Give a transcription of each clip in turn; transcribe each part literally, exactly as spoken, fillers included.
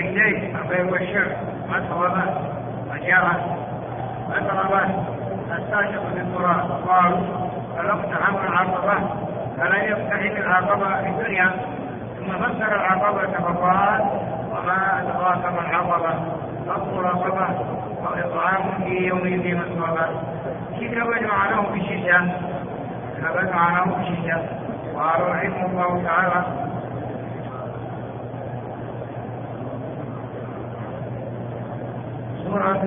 الرجلين البيض والشعر أطربت وجاءت أطربت الساجق بالتراب قالوا فلو اقتحم العقبة فلن يقتحم العقبة في الدنيا. ثم فسر العقبة فقال وما أدراك ما العقبة فك رقبة أو إطعام في يوم ذي مسغبة. كتب معناه في الشتاء كتب معناه في الشتاء. قال رحمه الله تعالى سورة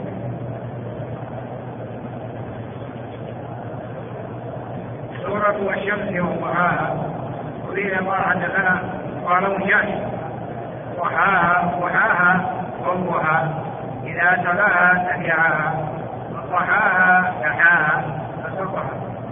سورة والشمس وضحاها. وقيل ما حدثنا قال مجاهد ضحاها ضحاها والضحى إذا تلاها تبعها وضحاها دحاها فسطها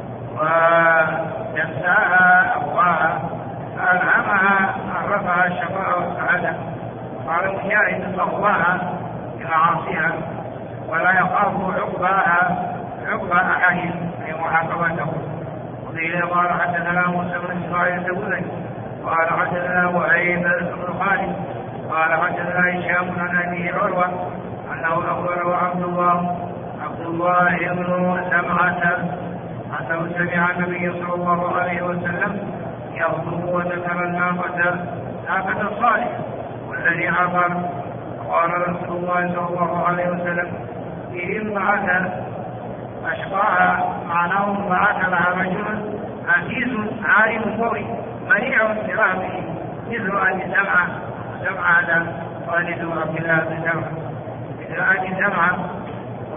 ودساها أبواها فألهمها عرفها الشقاء والسعادة. قال مجاهد ضواها بمعاصيها ولا يخاف عقباها عقبى أحدهم أي محاكمته. وقيل قال حدثنا موسى بن إسماعيل الزبوري قال حدثنا وهيب بن خالد قال حدثنا هشام عن أبيه عروة أنه أخبره عبد الله عبد الله بن سمعة أنه سمع النبي صلى الله عليه وسلم يخطب وذكر الناقة ناقة الصالح والذي عبر. قال رسول الله صلى الله عليه وسلم فيه امرأة أشقاها معناه امرأة لها رجل عزيز عالم قوي منيع برهبه مثل أبي سمعة. سمعة هذا والد عبد الله بن سمعة مثل أبي سمعة و...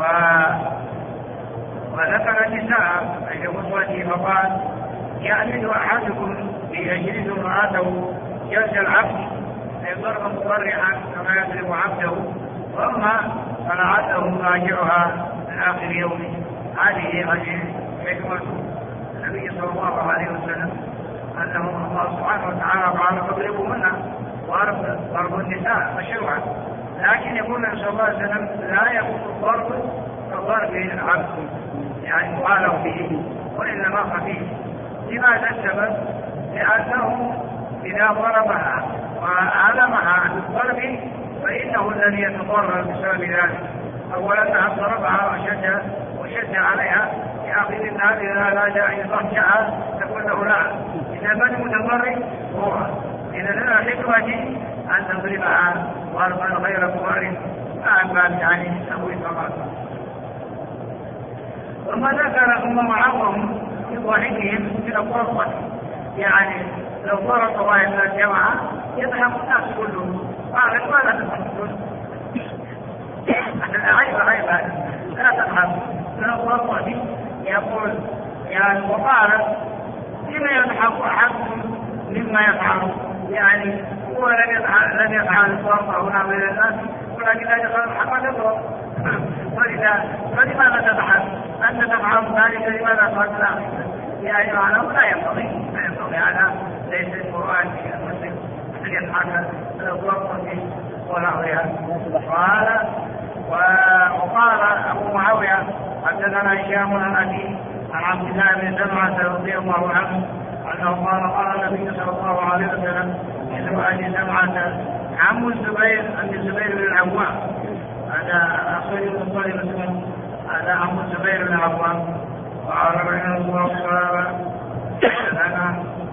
وذكر النساء في غزوته فقال يعمد أحدكم ليجلد امرأته جلد العبد فيضرب مضرعا كما يضرب عبده ثم فلعله راجعها من آخر يومه. هذه هذه حكمة النبي صلى الله عليه وسلم أنه الله سبحانه وتعالى قال فاضربوهن وضرب النساء مشروعا. لكن يقول النبي صلى الله عليه وسلم لا يكون الضرب كضرب العبد يعني مبالغ به وإنما خفيف. لماذا السبب؟ لأنه إذا ضربها وعلمها بالضرب فإنه الذي يتضرر بسبب ذلك. أولا أنها ضربها وشد وشد عليها يأخذ النار إذا لا داعي ضرجها تقول له لا إذا من المتضرر هو. إذا لنا حكمة أن نضربها ضربا غير مضر فأما يعني نسوي فقط. ثم ذكر ثم معهم في ضحكهم من الفرصة يعني لو فرط واحد من الجماعة يذهب الناس كلهم قال ماذا تفعلون؟ عيب عيب لا تفعل من الفرصة يقول يعني وقال لما يضحك أحدكم مما يفعل يعني هو لم يفعل لم يفعل الفرصة هنا من الناس ولكن لا يفعل الحق يضرب. ولذا فلماذا تفعل أنت تفعل ذلك لماذا تفعل يعني معناه لا ينبغي لا ينبغي هذا ليس القرآن في المسلم أن يفعل الفرصة ونحوها. قال وقال أبو معاوية حدثنا هشام عن أبيه عن عبد الله بن سمعة رضي الله عنه أنه قال قال النبي صلى الله عليه وسلم مثل أبي سمعة عم الزبير عن الزبير بن العوام هذا أخوي المطلب اسمه هذا عم الزبير بن العوام. قال رحمه الله تعالى لنا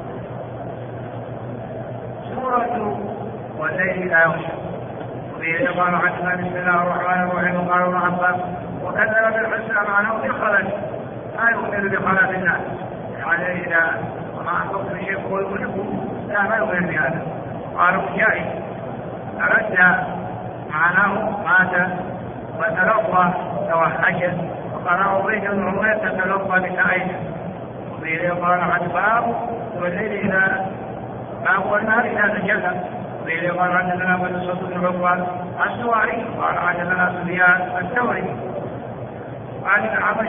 سورة والليل لا يغشى. وفيه قال حدثنا بسم الله الرحمن الرحيم قال ابن عباس وكذب بالحسنى معناه بالخلل لا يؤمن بخلل الناس يعني إذا وما أنفقت شيء هو يملكه لا ما يؤمن بهذا. قال مجاهد تردى معناه مات وتلقى توحش وقرأه بيت بن عمير تتلقى بتعيش. وفيه قال عن باب والليل إذا باب والنهار إذا تجلى. وفيه قال حدثنا ابو الصوت بن عقبة السواري قال حدثنا سفيان الثوري عن الأعمش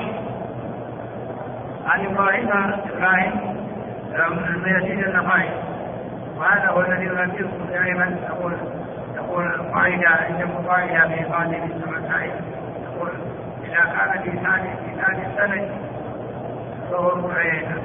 عن إبراهيم إبراهيم بن يزيد النخعي. وهذا هو الذي ينبهكم دائما يقول يقول القاعدة عند قاعدة في قاعدة المسائل يقول إذا كان في ثاني في ثاني السنة فهو عينه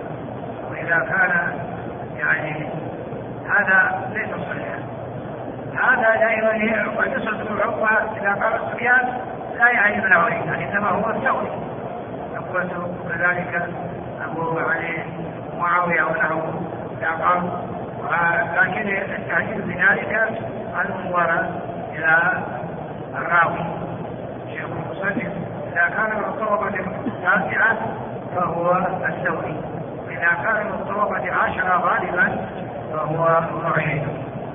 وإذا كان يعني هذا ليس صحيحا هذا دائما وقصة العقبة إذا قال سفيان لا يعني من أولين، إنما هو الثوري. عقبة كذلك أبو علي معاوية ونحوه يعقل، لكن التعجيل بذلك المنظر إلى الراوي. شيخ المصنف إذا كان من الطبقة التاسعة فهو الثوري، وإذا كان من الطبقة العاشرة غالبا فهو معين.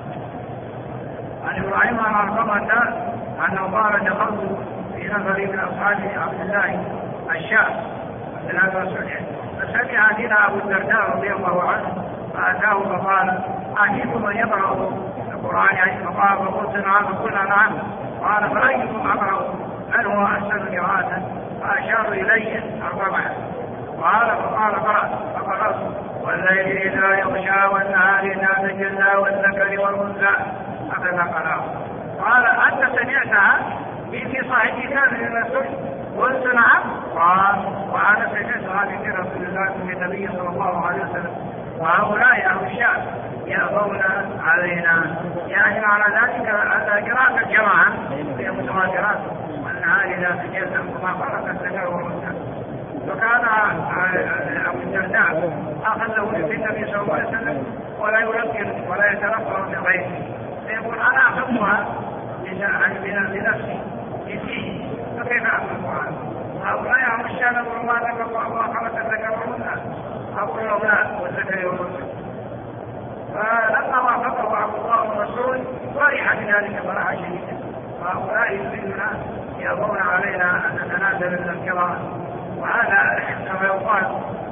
عن إبراهيم عن علقمة أنه قال دخلت في نفر من أصحاب عبد الله الشام عبد الله فسمع بنا أبو الدرداء رضي الله عنه فأتاه فقال أحيكم من يقرأ القرآن يعني؟ فقال فقلت نعم، فقلنا نعم. قال فأيكم أقرأ من هو أحسن قراءة؟ فأشار إلي أربعة. قال فقال قرأت فقرأت والليل إذا يغشى والنهار إذا تجلى والذكر والأنثى هكذا قرأت. قال أنت سمعتها في صحيح كتاب من السنة؟ قلت نعم. قال وأنا سمعتها في رسول الله من النبي صلى الله عليه وسلم وهؤلاء أهل الشام يأبون علينا، يعني على ذلك أن قراءة الجماعة هي متواترات والنهار إذا تجلى وما فرق الذكر والأنثى. فكان أبو الدرداء أخذه للنبي صلى الله عليه وسلم ولا يذكر ولا يتنفر بغيره، فيقول أنا أخذها بنفسي بسيه، فكيف أخذها؟ هؤلاء أهل الشام يقولون ما ذكر الله خلق الذكر والأنثى، أقول له لا والذكر والأنثى. فلما وافقه عبد الله والرسول فرح بذلك فرحا شديدا. وهؤلاء يريدنا يأبون علينا أن نتنازل من القراءة، وهذا كما يقال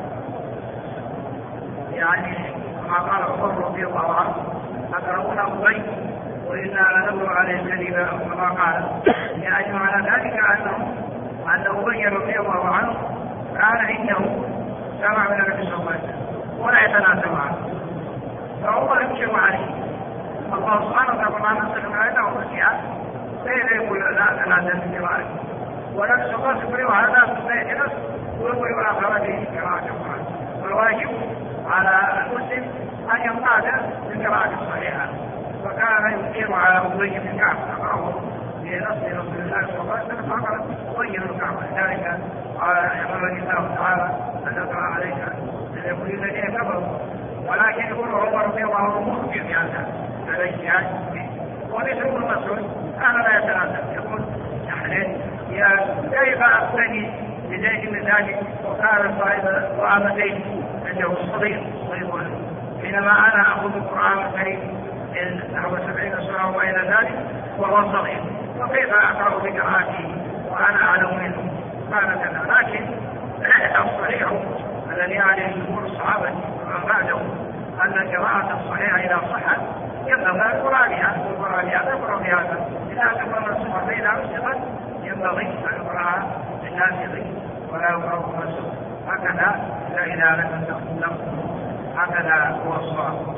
يعني كما قال عمر رضي الله عنه أقرؤون أبي وإنا لنمر عليه الكذب كما قال، يعني على ذلك أنه أن أبي رضي الله عنه كان عنده سمع من النبي صلى الله عليه وسلم ولا يتناسب عنه، فهو يمشي عليه. الله سبحانه وتعالى نسأل علينا ومسيحا فإذا يقول لا تناسب من قراءته ونفس الله سبحانه وهذا سبحانه نفس ويقول آخرته قراءة القرآن. والواجب على المسلم أن ينقاد بالقراءة الصحيحة، فكان يقيم على أبي بن كعب أقرأه بنص رسول الله صلى الله عليه وسلم فقال أبي بن كعب. ذلك قال يقول الله تعالى أن أقرأ عليك أن يقول الذين كفروا، ولكن يقول عمر رضي الله عنه مخبر في هذا هذا اجتهاد. وليس ابن مسعود كان لا يتناسب، يقول يعني يا كيف أقتدي بزيد من ذلك وكان صاحب وامتين عنده الصغير ويقول حينما أنا أخذ القرآن الكريم من نحو سبعين سنة وإلى ذلك وهو صغير، وكيف أقرأ بقراءته وأنا أعلم منه؟ كان كذا. لكن الصحيح الذي عليه جمهور الصحابة ومن بعده أن القراءة الصحيحة إذا صحت ينبغي قرآنها وقرآنها تقرأ بهذا، إذا كان منسوخا فإذا نسخت ينبغي أن يقرأها بالناسخ ولا يقرأ منسوخ. هكذا إذا لم تكن هكذا هو الصواب.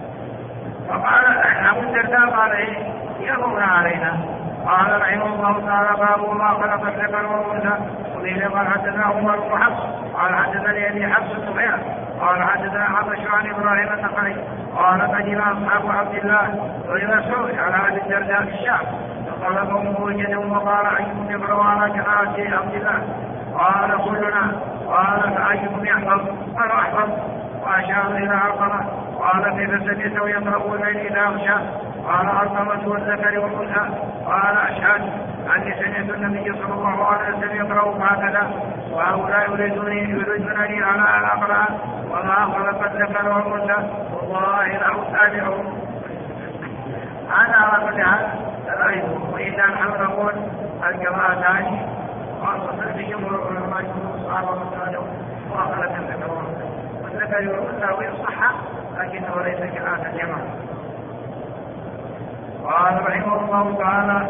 فقال أبو الدرداء قال إيه يأبون علينا؟ قال رحمه الله تعالى باب ما خلق الذكر والأنثى. وقيل قال حدثنا عمر بن حفص قال حدثني أبي حفص سفيان قال حدثنا حبش عن إبراهيم النخعي قال قدم أصحاب عبد الله وإلى مسعود على أبي الدرداء في الشام فطلبهم وجدهم وقال أيكم يقرأ على قراءة عبد الله؟ قال كلنا. قال فأيكم يحفظ؟ قال أحفظ. وأشار إلى علقمة قال كيف سمعته يقرأ الليل إذا أغشى؟ قال علقمة والذكر والأنثى. قال أشهد أني سمعت النبي صلى الله عليه وسلم يقرأ هكذا وهؤلاء يريدونني يريدونني على أن أقرأ وما خلق الذكر والأنثى والله له تابعهم. أنا على كل حال رأيته. وإذا نحن نقول الجماعتان خاصة بجمهور العلماء والصحابة والتابعين وخلق الذكر والأنثى والذكر والأنثى وإن صح لكنه ليس كراءة الجماعة. قال رحمه الله تعالى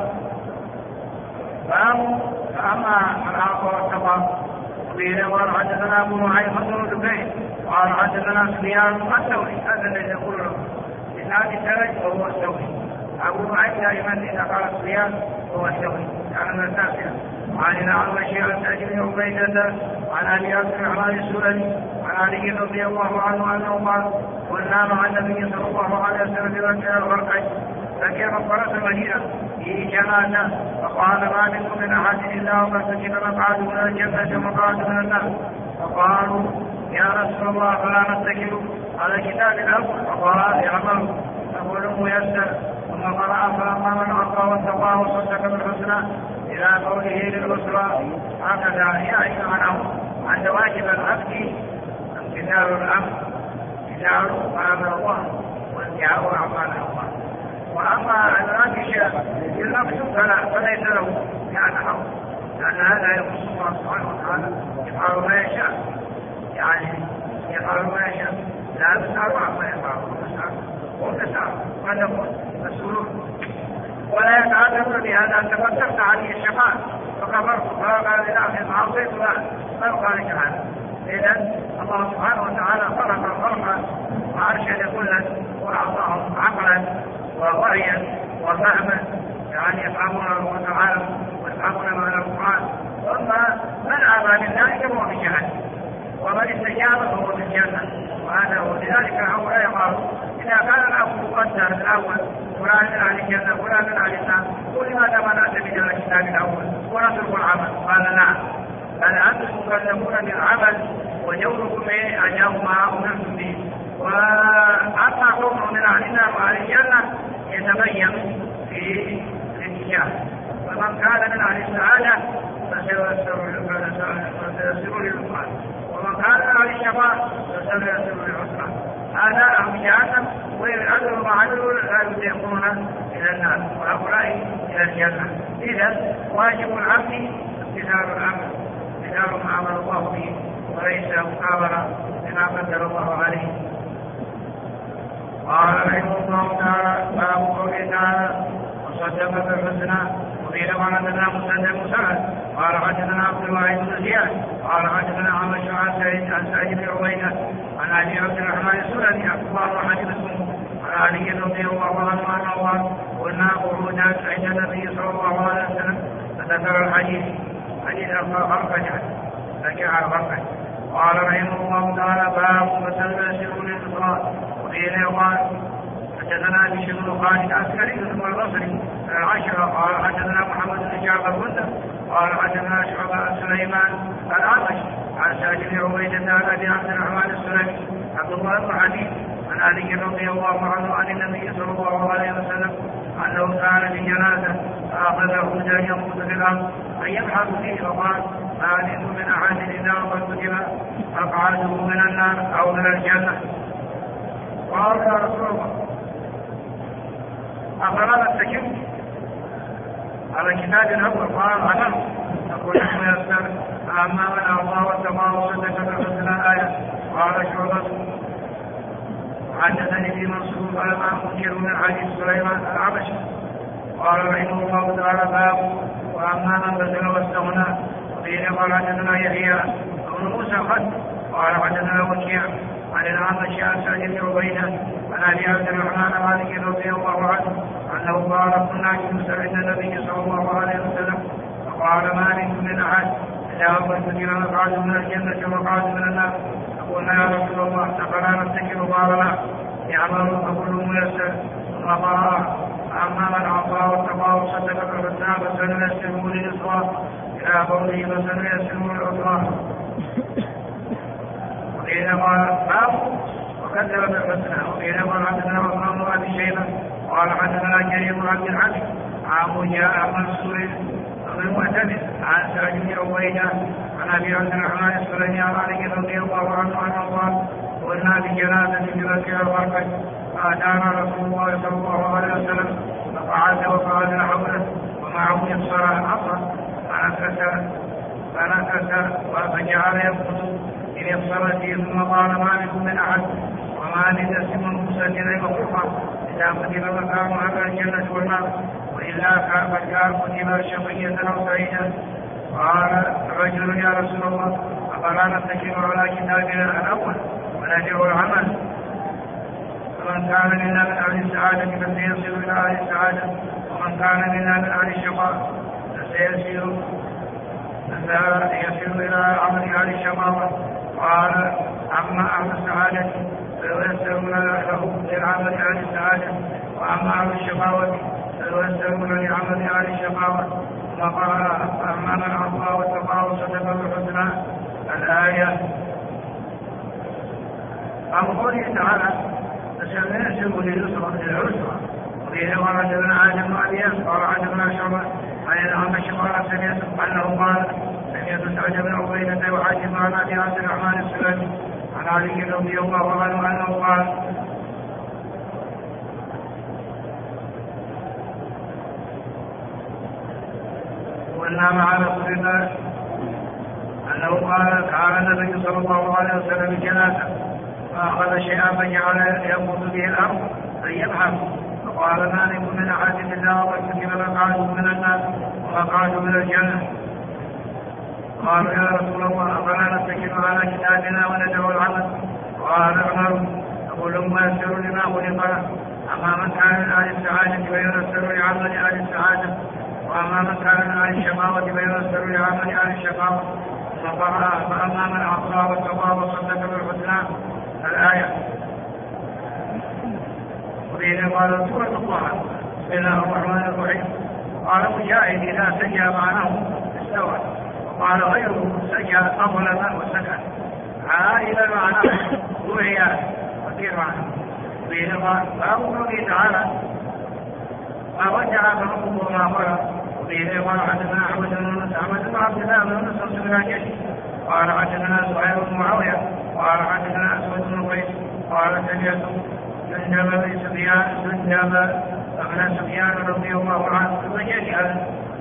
باب فأما العاق والتقى. قيل قال حدثنا أبو نعيم بن جبير قال حدثنا سفيان الثوري هذا الذي يقول له إسناد الثلج وهو الثوري. أبو نعيم دائما إذا قال سفيان هو الثوري كان من التاسع. عن الأعمش عن سعد بن عبيدة عن أبي أسر عن السلمي عن علي رضي الله عنه أنه قال كنا مع النبي صلى الله عليه وسلم بركع الغرقين لكن مقبرة المدينة فيه جنازة فقال ما منكم من أحد إلا وقد كتب مقعده من الجنة ومقعده من النار. فقالوا يا رسول الله فلا نتكل على كتاب الأول. فقال اعملوا فكل ميسر. ثم قرأ فأما من أعطى واتقى وصدق بالحسنى إلى قوله للأسرى. هكذا يعني معناه أن واجب العبد امتثال الأمر امتثال أمر الله وانتهاء أعمال الله. وأما الراجش بالمقصود فلا فليس له يعني حق لأن هذا يخص الله سبحانه وتعالى يفعل ما يشاء يعني يفعل ما يشاء لا تسأل عما يفعل وتسأل قد يكون مسؤولون ولا يتعلم بهذا أن تفكرت عليه الشفاعة فكفرت فقال لله معصيت له ما يقال هذا. إذن الله سبحانه وتعالى خلق الخلق وأرشد كلا وأعطاهم عقلا ووعيا وفهما يعني يفهمون الله تعالى ويفهمون معنى القرآن. ثم من آمن بالله فهو في جهنم ومن استجاب فهو في الجنة. وهذا هو لذلك هؤلاء يقال إذا كان الأمر مقدر الأول فلان من أهل الجنة فلان من أهل النار ولماذا ما نعتمد على الكتاب الأول ونترك العمل؟ قال نعم بل أنتم مكلفون بالعمل وجوركم أجاب ما أمرتم به. وأما قوم من أهل النار وأهل الجنة يتبين في الاتجاه. ومن كان من أهل السعادة فسيسر للقرآن ومن كان من أهل الشقاء فسيسر للعسرى. هذا أهل جهنم ويعذر ما عملوا لا يسيقون إلى النار وهؤلاء إلى الجنة. إذا واجب العبد امتثال الأمر امتثال ما أمر الله به وليس مقابلة بما قدر الله عليه. قال رحمه الله تعالى باب قوله تعالى وصدق بالحسنى. وقيل حدثنا مسدد مسعد قال حدثنا عبد الواحد بن زياد قال حدثنا عمش عن سعيد عن سعيد بن عبيده عن ابي عبد الرحمن السلمي اخبار حدثكم عن علي رضي الله عنه ان الله قلنا قعودا عند النبي صلى الله عليه وسلم فذكر الحديث حديث خرقج رجع خرقج. قال رحمه الله تعالى باب مسلم سر للإصرار. وقيل يقال حدثنا بشر بن خالد عسكري ثم البصري العشرة قال حدثنا محمد بن جعفر بندر قال حدثنا شعبة سليمان الأعمش عن سعد بن عبيدة عن أبي عبد الرحمن السلمي عبد الله بن حبيب عن علي رضي الله عنه عن النبي صلى الله عليه وسلم أنه كان في جنازة فأخذه داعي يموت في الأرض أن يبحث فيه فقال ما منكم من أحد إلا وقد كتب مقعده من النار أو من الجنة. قال يا رسول الله أفلا نتكل على كتاب الأول؟ قال أنا أقول لكم يسر أما من أعطى واتقى وصدق بالحسنى آية. قال شعبة حدثني في منصور قال ما أنكر من حديث سليمان العبشي. قال رحمه الله تعالى باب وأما من بذل واستغنى. وقيل قال حدثنا يحيى بن موسى قد قال حدثنا وكيع عن الأعمش عن سعد بن عبيدة عن أبي عبد الرحمن مالك رضي الله عنه أنه قال كنا جلوسا عند النبي صلى الله عليه وسلم فقال ما منكم من أحد إلا وقد كتب مقعده من الجنة ومقعده من النار. فقلنا يا رسول الله أفلا نتكل؟ قال لا يعمل فكل ميسر. ثم قال أما من أعطى واتقى وصدق بالحسنى فسنيسره لليسرى إلى قوله فسنيسره للعسرى. وقيل قال باب وكذب بالحسنى. وقيل قال حدثنا عثمان بن أبي شيبة قال حدثنا جرير بن عبد الحميد عن جاء منصور بن المعتمد عن سعد بن عبيدة عن أبي عبد الرحمن السلمي عن علي رضي الله عنه أنه قال قلنا بجنازة بمكة الغرفة فأتانا رسول الله صلى الله عليه وسلم فقعد وقال حوله ومعه يبصر العصا فنكس فجعل يبصر إن يبصر فيه ثم قال ما منكم من أحد وما لنفس منفوسة إليه مخلوقا إذا كتب مكانها كالجنة والنار وإلا كان كتب شقيا أو سعيدا. قال رجل يا رسول الله أفلا نتكل على كتابنا الأول ونجر العمل؟ فمن كان منا من أهل السعادة فسيصل إلى أهل السعادة ومن كان منا من أهل الشقاء فسيصل فسيصل إلى عمل أهل الشقاوة. قال أما أهل السعادة فييسرون له للعمل أهل السعادة وأما أهل الشقاوة فييسرون لعمل أهل الشقاوة. وقال فأما من عصى واتقى وصدق بالحسنى الآية. أو قوله تعالى فسنيسره للعسرى. وفيه ورد ابن آدم وأبيان قال حدثنا شعبة عن الأعمش قال سمعت أنه قال سمعت سعد بن عبيدة وحاتم عن أبي عبد الرحمن السلمي عن علي رضي الله عنه أنه قال قلنا مع رسول الله أنه قال تعالى النبي صلى الله عليه وسلم بجنازة فأخذ شيئا فجعل ينقض به الأرض فيبحث فقال ما نكن من أحد إلا وارتكب مقعد من الناس ومقعد من الجنة. قالوا يا رسول الله أفلا نتكل على كتابنا وندعو العمل؟ قال عمر أقول ما يسر لما خلق له. أما من كان من أهل السعادة فييسر لعمل أهل السعادة وأما من كان من أهل الشقاوة فييسر لعمل أهل الشقاوة. فأما من أعطى واتقى وصدق بالحسنى الآية. وفيه قال سورة الله بسم الله الرحمن الرحيم. قال مجاهد إذا سجى معناه استوى وقال غيره سجى أظلم وسكت عائلا معناه وهي وكير معناه. وفيه قال باب قوله تعالى ما رجع فربه وما قال. وفيه قال حدثنا أحمد بن يونس أحمد بن عبد الله بن يونس بن الجيش قال حدثنا زهير بن معاوية قال حدثنا أسود بن قيس قال سمعت جندب بن سفيان جندب بن سفيان رضي الله عنه وجهل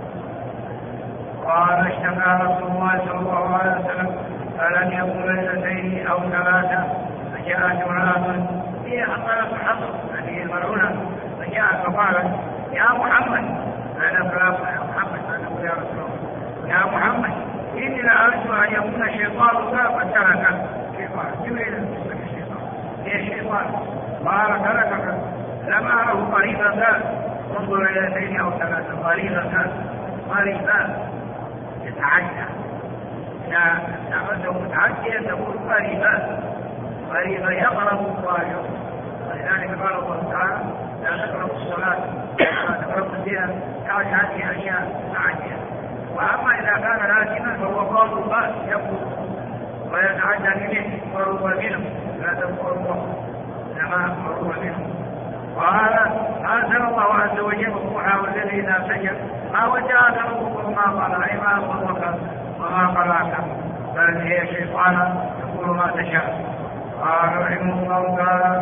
قال اشتكى رسول الله صلى الله عليه وسلم فلم يكن ليلتين أو ثلاثة فجاءت امرأة هي حصلت حصر هذه الملعونة فجاءت فقالت يا محمد أنا فلان يا محمد أنا يا رسول الله يا محمد إني لأرجو أن يكون الشيطان قد تركك. شيطان جبريل الشيطان هي الشيطان قال تركك لم أره قريبا انظر إلى اثنين أو ثلاثة قريبا قريبا يتعدى إذا استعملته متعديا تقول قريبا قريبا يقرب الظاهر. ولذلك قال الله تعالى لا تقربوا الصلاة ولا تقربوا الزنا يعني هذه أشياء متعدية. وأما إذا كان لازما فهو قول الله يقول ويتعدى منه قرب منه لا تقربوا إنما قرب منه. قال أنزل الله عز وجل روحه والذي إذا سجد ما وجهك ربك وما قال أي ما أمرك وما قلاك بل هي شيطانا تقول ما تشاء. قال رحمه الله تعالى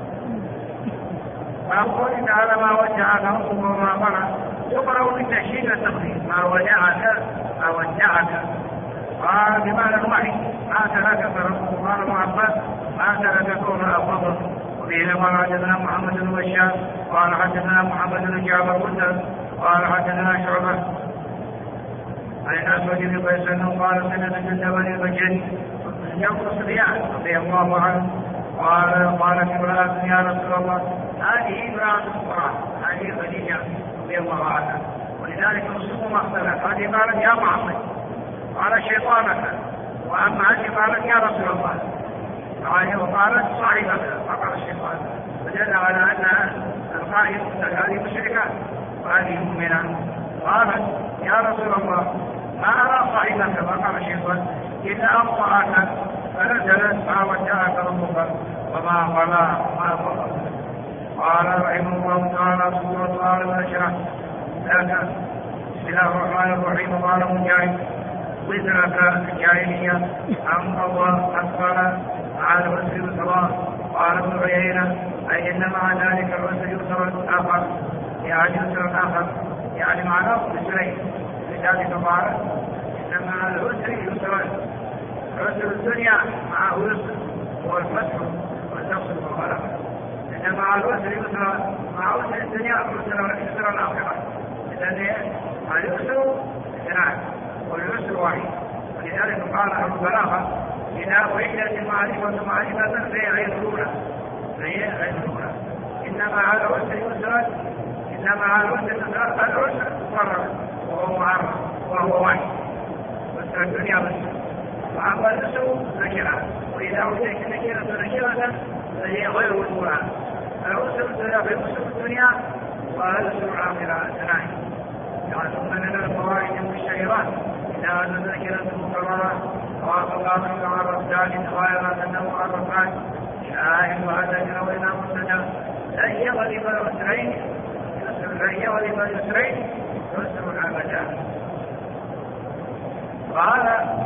فأقول تعالى ما وجهك ربك وما قال يقرأ بالتشهيد التقديم ما ودعك ما ودعك. قال بمعنى الوحي ما ترك فربك. قال معبد ما ترك كون أفضل. وفيه قال حدثنا محمد بن بشار قال حدثنا محمد بن جعفر بن قال حدثنا شعبة عن الأسود بن قيس أنه قال سمعت جندب بن البجلي يقول سفيان رضي الله عنه قال قالت امرأة يا رسول الله هذه امرأة الصلاة هذه خديجة رضي الله عنها. ولذلك نصف ما اختلف. هذه قالت يا محمد قال شيطانك وأما هذه قالت يا رسول الله وقالت صاحبك فقال الشيطان. فدل على أن القائل هذه مشركة وهذه مؤمنة. قالت يا رسول الله ما أرى صاحبك فقال الشيطان إلا أخطأك فنزلت ما ودعك ربك وما قلا وما فضل. قال رحمه الله تعالى سورة آل عمران لك بسم الله الرحمن الرحيم. قال مجاهد وزرك الجاهلية أم الله أكبر على العسر يسرا. قال ابن عيينة أي إن مع ذلك العسر يسرا آخر يعني يسرا آخر يعني معناه يسرين. لذلك قال إن مع العسر يسرا عسر الدنيا معه يسر هو الفتح والنصر والغلبة. إن مع العسر يسرا مع عسر الدنيا يسرا الآخرة. إذن اليسر اثنان واليسر واحد. ولذلك قال أهل البلاغة إذا وجدت المعرفة معرفة فهي غير الأولى فهي غير الأولى. إنما على العسر يسرا إنما على العسر يسرا العسر مفرد وهو معرف وهو واحد عسر الدنيا بس. وأما اليسر نكرة وإذا وجدت نكرة نكرة فهي غير الأولى الأسر في أسر الدنيا والأسر الآخرة اثنان. ثم من الفوائد المشتهرات إذا تذكرت المكررات وافق من الرسال خيرا أنه الرسال شاهد وهدى وإذا مستدى لن يغلب الأسرين لن يغلب الأسرين يسر الأبدا. قال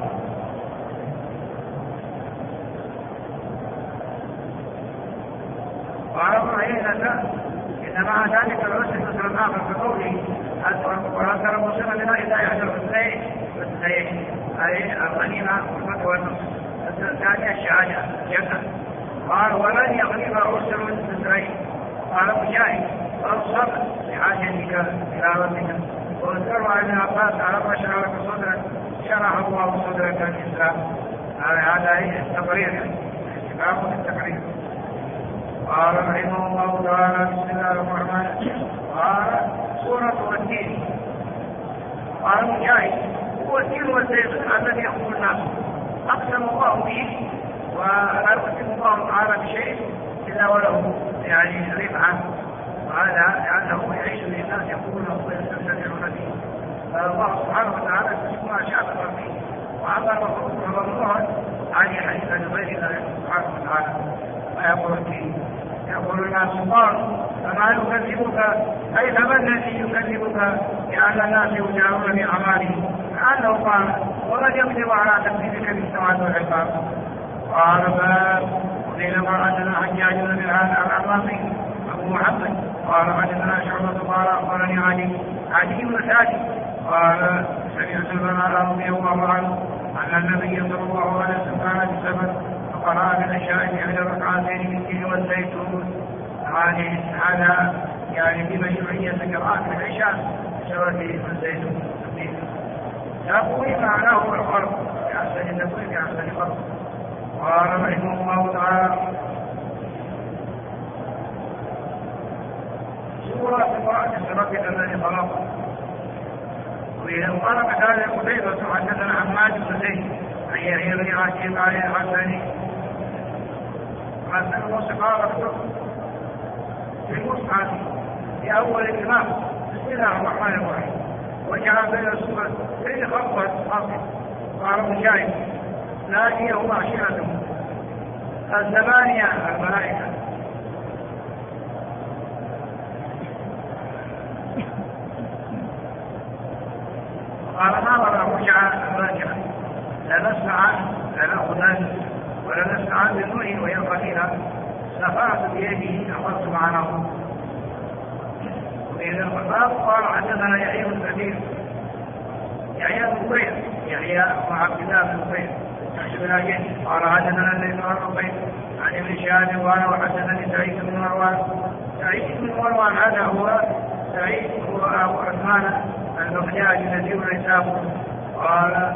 قال رأينا إن مع ذلك العسر مثل الآخر بقوله وأكثر مسلم لنا إذا يحضر اثنين واثنين أي الغنيمة والفتح والنصر. الثانية الشهادة جنة. قال ولن يغلب عسر الاثنين. قال مجاهد أنصر لحاجتك إلى ربك وذكروا عن عباس على ما شرع لك صدرك شرح الله صدرك الإسلام. هذا هي التقرير استفهام التقرير. قال رحمه الله تعالى بسم الله الرحمن الرحيم. قال سورة والتين. قال مجاهد هو التين والزيت الذي يقول الناس أقسم الله به ولا يقسم الله تعالى بشيء إلا وله يعني رفعة وهذا لأنه يعيش للناس يقولون ويستمتعون به. فالله سبحانه وتعالى يقسم ما شاء به وعما مخلوق الله عليه حديث لغير الله سبحانه وتعالى. ويقول التين يقول الناس قال فما يكذبك أي فما الذي يكذبك لأن الناس يجارون بأعمالهم لأنه قال ومن يقدر على تكذيبك بالسماوات والعقاب. قال باب بينما عندنا حجاج بن هذا العراقي أبو محمد قال عندنا شعبة قال أخبرني علي علي بن ثابت قال سمعت البراء رضي الله عنه أن النبي صلى الله عليه وسلم كان بالسفر فقرأ من الشاهد إحدى الركعتين بالتين والزيتون. هذا يعني بمشروعية قراءة العشاء شرته والزيتون. يقول معناه الخلق بأحسن التقويم بأحسن الخلق. قال رحمه الله تعالى سورة قراءة السبب الذي خلقه. وإذا قال هذا قتيبة حدثنا حماد بن زيد عن يحيى بن عاصم عن الحسن حسن وسقى في المصحف في أول الإمام بسم الله الرحمن الرحيم وجعل بين السورة بين خطوة خاصة. قال مجاهد لا هي هو عشيرتهم الثمانية الملائكة. قال ما رأى رجع الراجع لنسمع لنأخذن ولنسمع بالنوح وهي القليلة نفعت بيده أخذت معناه. وإذا الخطاب قال حدثنا يحيى بن كثير يحيى بن بكير يحيى وعبد الله بن بكير قال حدثنا الليث بن ربيع عن ابن شهاب قال وحدثني سعيد بن مروان. سعيد بن مروان هذا هو سعيد هو أبو عثمان البغدادي نزيل الحساب. قال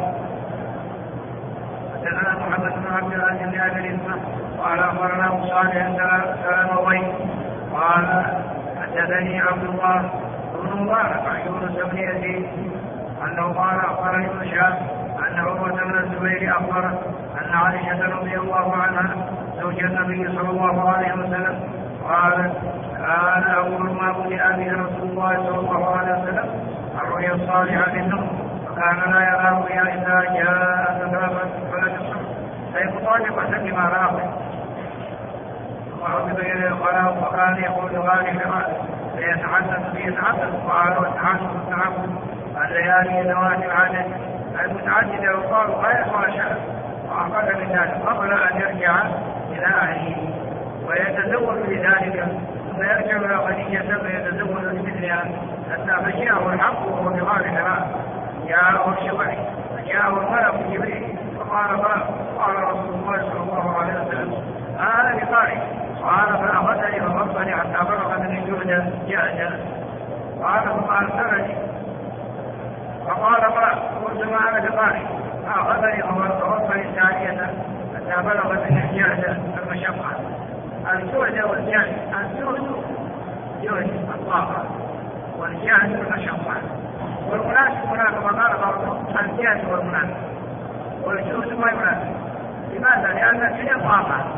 حدثنا محمد بن عبد العزيز بن ابي الاسماء قال اخبرنا صالح سلاموي قال حدثني عبد الله بن مبارك عن يونس بن يزيد انه قال اخبرني ابن شهاب ان عروه بن الزبير اخبره ان عائشه رضي الله عنها زوج النبي صلى الله عليه وسلم قالت كان اول ما بدأ به رسول الله صلى الله عليه وسلم الرؤيا الصالحه بالنوم وكان لا يرى رؤيا اذا جاء تتابعت فلا تصح فيطالب بما راه وعقب اليه الخلاء وكان يقول غالي حماد فيتحدث فيتحدث قال والتحدث والتعبد الليالي ذوات العدد المتعدده يقال غير ما شاء وأقل من ذلك قبل ان يرجع الى اهله ويتزوج بذلك ثم يرجع الى خديجه فيتزوج بمثلها حتى فجاءه الحق وهو بغار حراء جاءه الشبح فجاءه الملك جبريل فقال قال رسول الله صلى الله عليه وسلم هذا بقارئ قال فاخذني فغضني حتى بلغ من الجهد جهدا قال فارسلني فقال قلت ما انا بقارئ فاخذني فغضني ثانيه حتى بلغ من الجهد المشقه. الجهد والجهد الجهد جهد الطاقه والجهد المشقه والمناسب هناك كما قال بعضهم الجهد والمناسب والجهد ما يناسب. لماذا؟ لأن فيه طاقة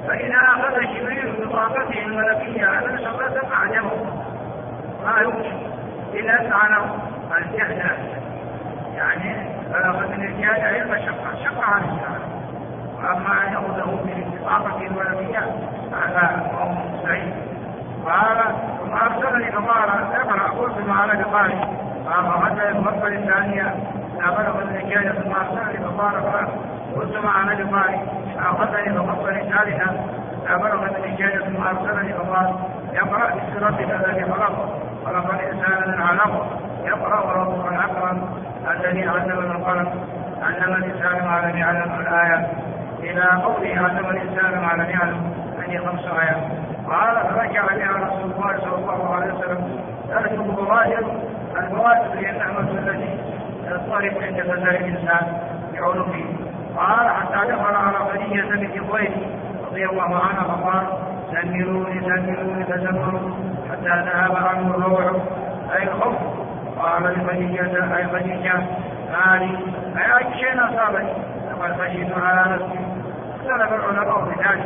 فإذا أخذ جبريل بطاقته الملكية على شغلة أعجبه ما يمكن إلا فعله الجهل، يعني بلغت الإجهاد هي المشقة شقة عن الشارع. وأما أن يأخذه بطاقته الملكية هذا قوم مستعين. قال ثم أرسلني فقال اقرأ قلت ما على بقاري قال حتى يتوفى الثانية لا بلغت الإجهاد ثم أرسلني فقال قلت ما على بقاري فأخذني فقصني ثالثا لا بلغت الإجهاد ثم أرسلني فقال يقرأ باسم ربك الذي خلق خلق الإنسان من علق يقرأ وربك الأكرم الذي علم بالقلم علم الإنسان ما لم يعلم الآية إلى قوله علم الإنسان ما لم يعلم أن خمس آيات. قال فرجع بها رسول الله صلى الله عليه وسلم ذلك الظواهر الفوائد هي النعمة التي تضطرب عند فزع الإنسان بعلومه. قال حتى دخل على خديجة بنت خويلد رضي الله عنها فقال سمروني سمروني فسمروا حتى ذهب عنه الروع أي الخوف. قال لخديجة أي خديجة مالي أي أي شيء أصابني لقد خشيت على نفسي. اختلف العلماء في ذلك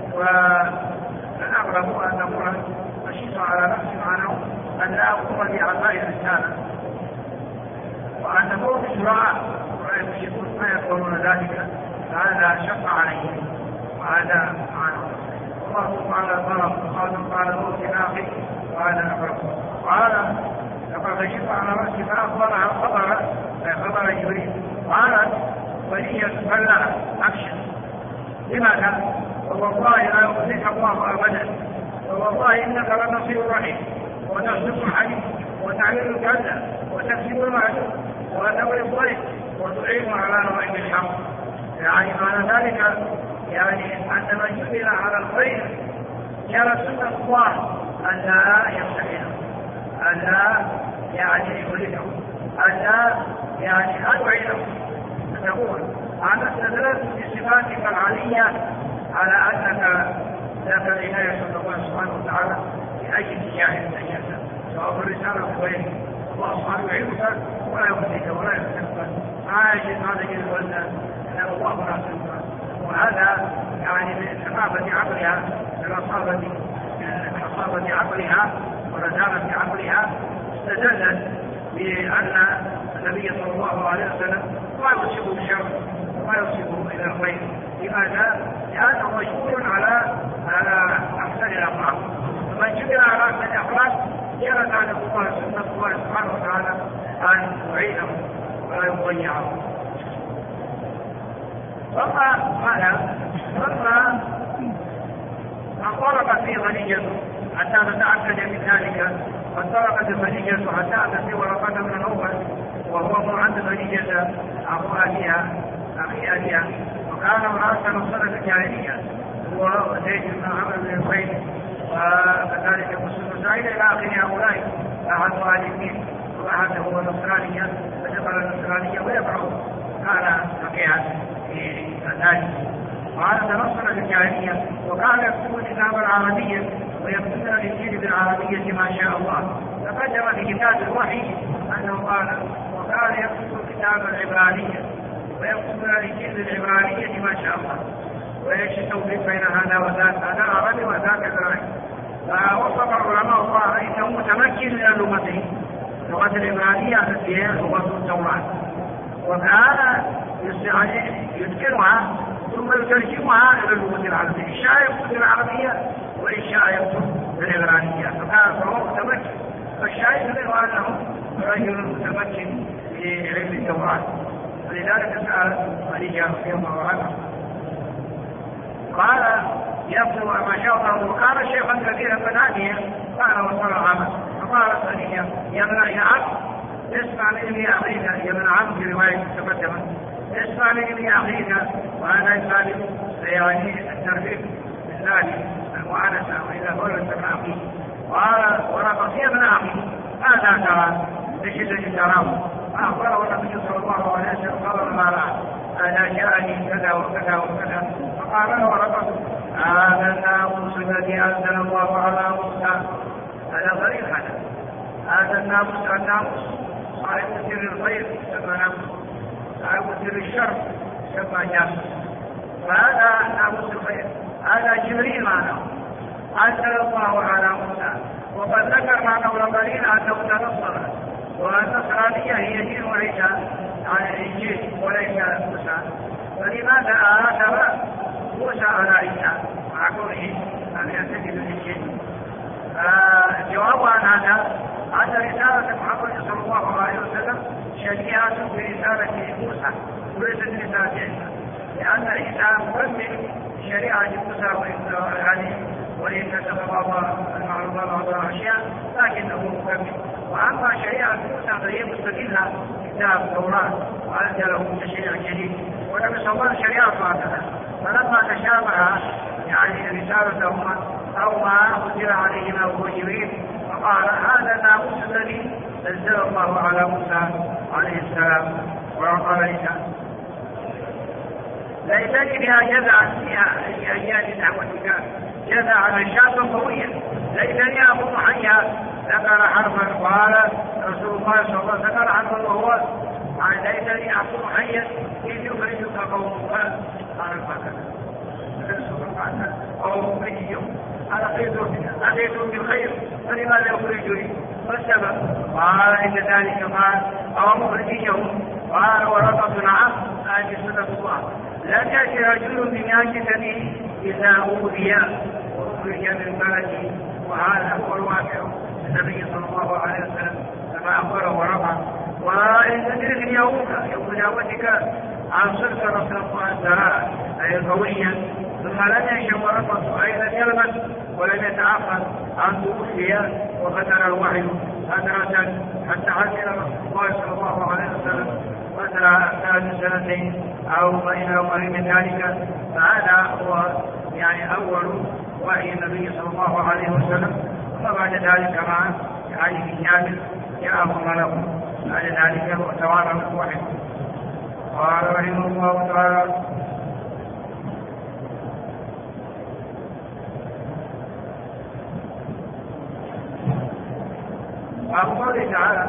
والأغلب أن نقول خشيت على نفسي معناه أن لا أقوم بعطاء الرسالة وأن نقوم بالدعاء ويكشفون ما يقولون ذلك هذا شق عليهم وهذا معناه. الله سبحانه ضرب وقال قال موت اخي وهذا اقرب. قال لقد خشيت على راسي فاخبرها خبر خبر جبريل. قالت ولي فلا ابشر. لماذا؟ والله لا يخزيك الله ابدا والله انك لنصير رحيم وتصدق الحديث وتعمل الكذا وتكسب المعدوم وتولي الضيف وتعين على نوائب الحق. يعني معنى ذلك يعني أن من جبل على الخير كان سنة الله أن لا يستحيل أن لا يعني يولده أن لا يعني أدعي تقول أنا استدلت بصفاتك العالية على أنك لك العناية من الله سبحانه وتعالى في أي اتجاه تجاه سواء الرسالة أو غيره. الله سبحانه يعينك ولا يخزيك ولا يخزيك ما يجد هذا يجد ولا أن الله رسولك. وهذا يعني من ثقافة عقلها من أصابة من أصابة عقلها ورزانة عقلها استدلت بأن النبي صلى الله عليه وسلم ما يصيبه الشر وما يصيبه إلى الخير. لماذا؟ لأنه مشغول على على أحسن الأخلاق. فمن جبل على أحسن الأخلاق جرت على الله سنة الله سبحانه وتعالى أن يعينه ولا يضيعه. ثم ماذا؟ ثم انطلقت في خديجة حتى تتأكد من ذلك. فانطلقت خديجة حتى أتت في ورقة من الأول وهو عند خديجة أخو أبيها أخي أبيها وكان امرأة نصرة الجاهلية هو زيد بن عمرو بن الخير وكذلك مسلم سعيد إلى آخر هؤلاء أحد الدين وأحد هو نصرانية فدخل النصرانية ويقرأ كان فقيها في ذلك. وعلى تنصر الجاهلية وكان يكتب الكتاب العربية ويكتب الانجيل بالعربية ما شاء الله. تقدم في كتاب الوحي أنه قال وكان يكتب الكتاب العبرانية ويكتب الانجيل بالعبرانية ما شاء الله. ويش التوفيق بين هذا وذاك هذا العربي وذاك العربي. فوصف العلماء قال إنه متمكن من اللغتين اللغة العبرانية التي هي لغة التوراة وكان يذكرها ثم يترجمها إلى اللغة العربية. إن شاء يكتب بالعربية وإن شاء يكتب بالعبرانية فكان فهو متمكن. فالشاهد منه أنه رجل متمكن في علم التوراة. ولذلك سأل خديجة رضي الله عنها قال يكتب ما شاء الله وكان شيخا كثيرا فناديا قال وصل عاما. فقالت خديجة يا ابن يا عم اسمع مني يا أخيك يا ابن عم في رواية تقدمت اسمع مني يا أخيك. وهذا يساعد يعني الترفيق بالذات المؤانسة وإذا قلت ابن أخي قال ورقص يا ابن أخي ماذا ترى بشدة تراه. فأخبره النبي صلى الله عليه وسلم قال ما رأى هذا جاءني كذا وكذا وكذا. فقال له ورقص هذا الناموس الذي أنزل الله على موسى. هذا غريب هذا هذا الناموس الناموس صاحب سر الخير سمى ناموس صاحب سر الشر سمى جاسوس. فهذا ناموس الخير هذا جبريل معناه أنزل الله على موسى. وقد ذكرنا قبل قليل أنه تنصر، والنصرانية هي دين وليس على الإنجيل وليس موسى. فلماذا آثر موسى على عيسى مع كونه أن ينتسب للإنجيل؟ الجواب عن هذا أن رسالة محمد صلى الله عليه وسلم شبيهة برسالة موسى وليست رسالة عيسى، لأن عيسى مكمل شريعة موسى وإن كتب بعض المعلومات بعض الأشياء لكنه مكمل. وأما شريعة موسى فهي مستقلة كتاب التوراة وأنزله تشريع جديد، ولم يصور شريعة هكذا. فلما تشابه يعني رسالتهما أو ما أنزل عليهما هو جبريل، فقال هذا الناموس الذي نزل الله على موسى عليه السلام. وقال عيسى ليتني بها جزعا في أيام دعوتك جزعا نشاطا قويا، ليتني أكون حيا. ذكر حرفا قال رسول الله صلى الله عليه وسلم ذكر حرفا وهو قال ليتني أكون حيا إذ يخرجك قومك قال هكذا أو مخرجهم أتيتم بالخير فلماذا يخرجني؟ فالسبب قال إن ذلك قال أو مخرجهم قال ورقة نعم هذه سنة الله لا تأتي رجل بناجته إذا أوذي وأخرج من بلده. وهذا هو الواقع النبي صلى الله عليه وسلم كما أخبره ورقة. وإن تدرك يومك يوم دعوتك عن صدق رسول الله الزراء أي القوية، ثم لم يشم ورقة أي لم يلبس ولم يتعقد أن توفي وفتر الوحي فترة حتى حسن رسول الله صلى الله عليه وسلم فترة ثلاث سنتين أو بين قريب ذلك. فهذا هو يعني أول وحي النبي صلى الله عليه وسلم. وبعد ذلك مع يعني كامل جاءهم له بعد ذلك وتوارى الوحي. قال رحمه الله تعالى أبو قوله تعالى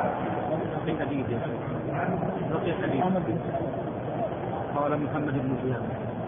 قال محمد بن زياد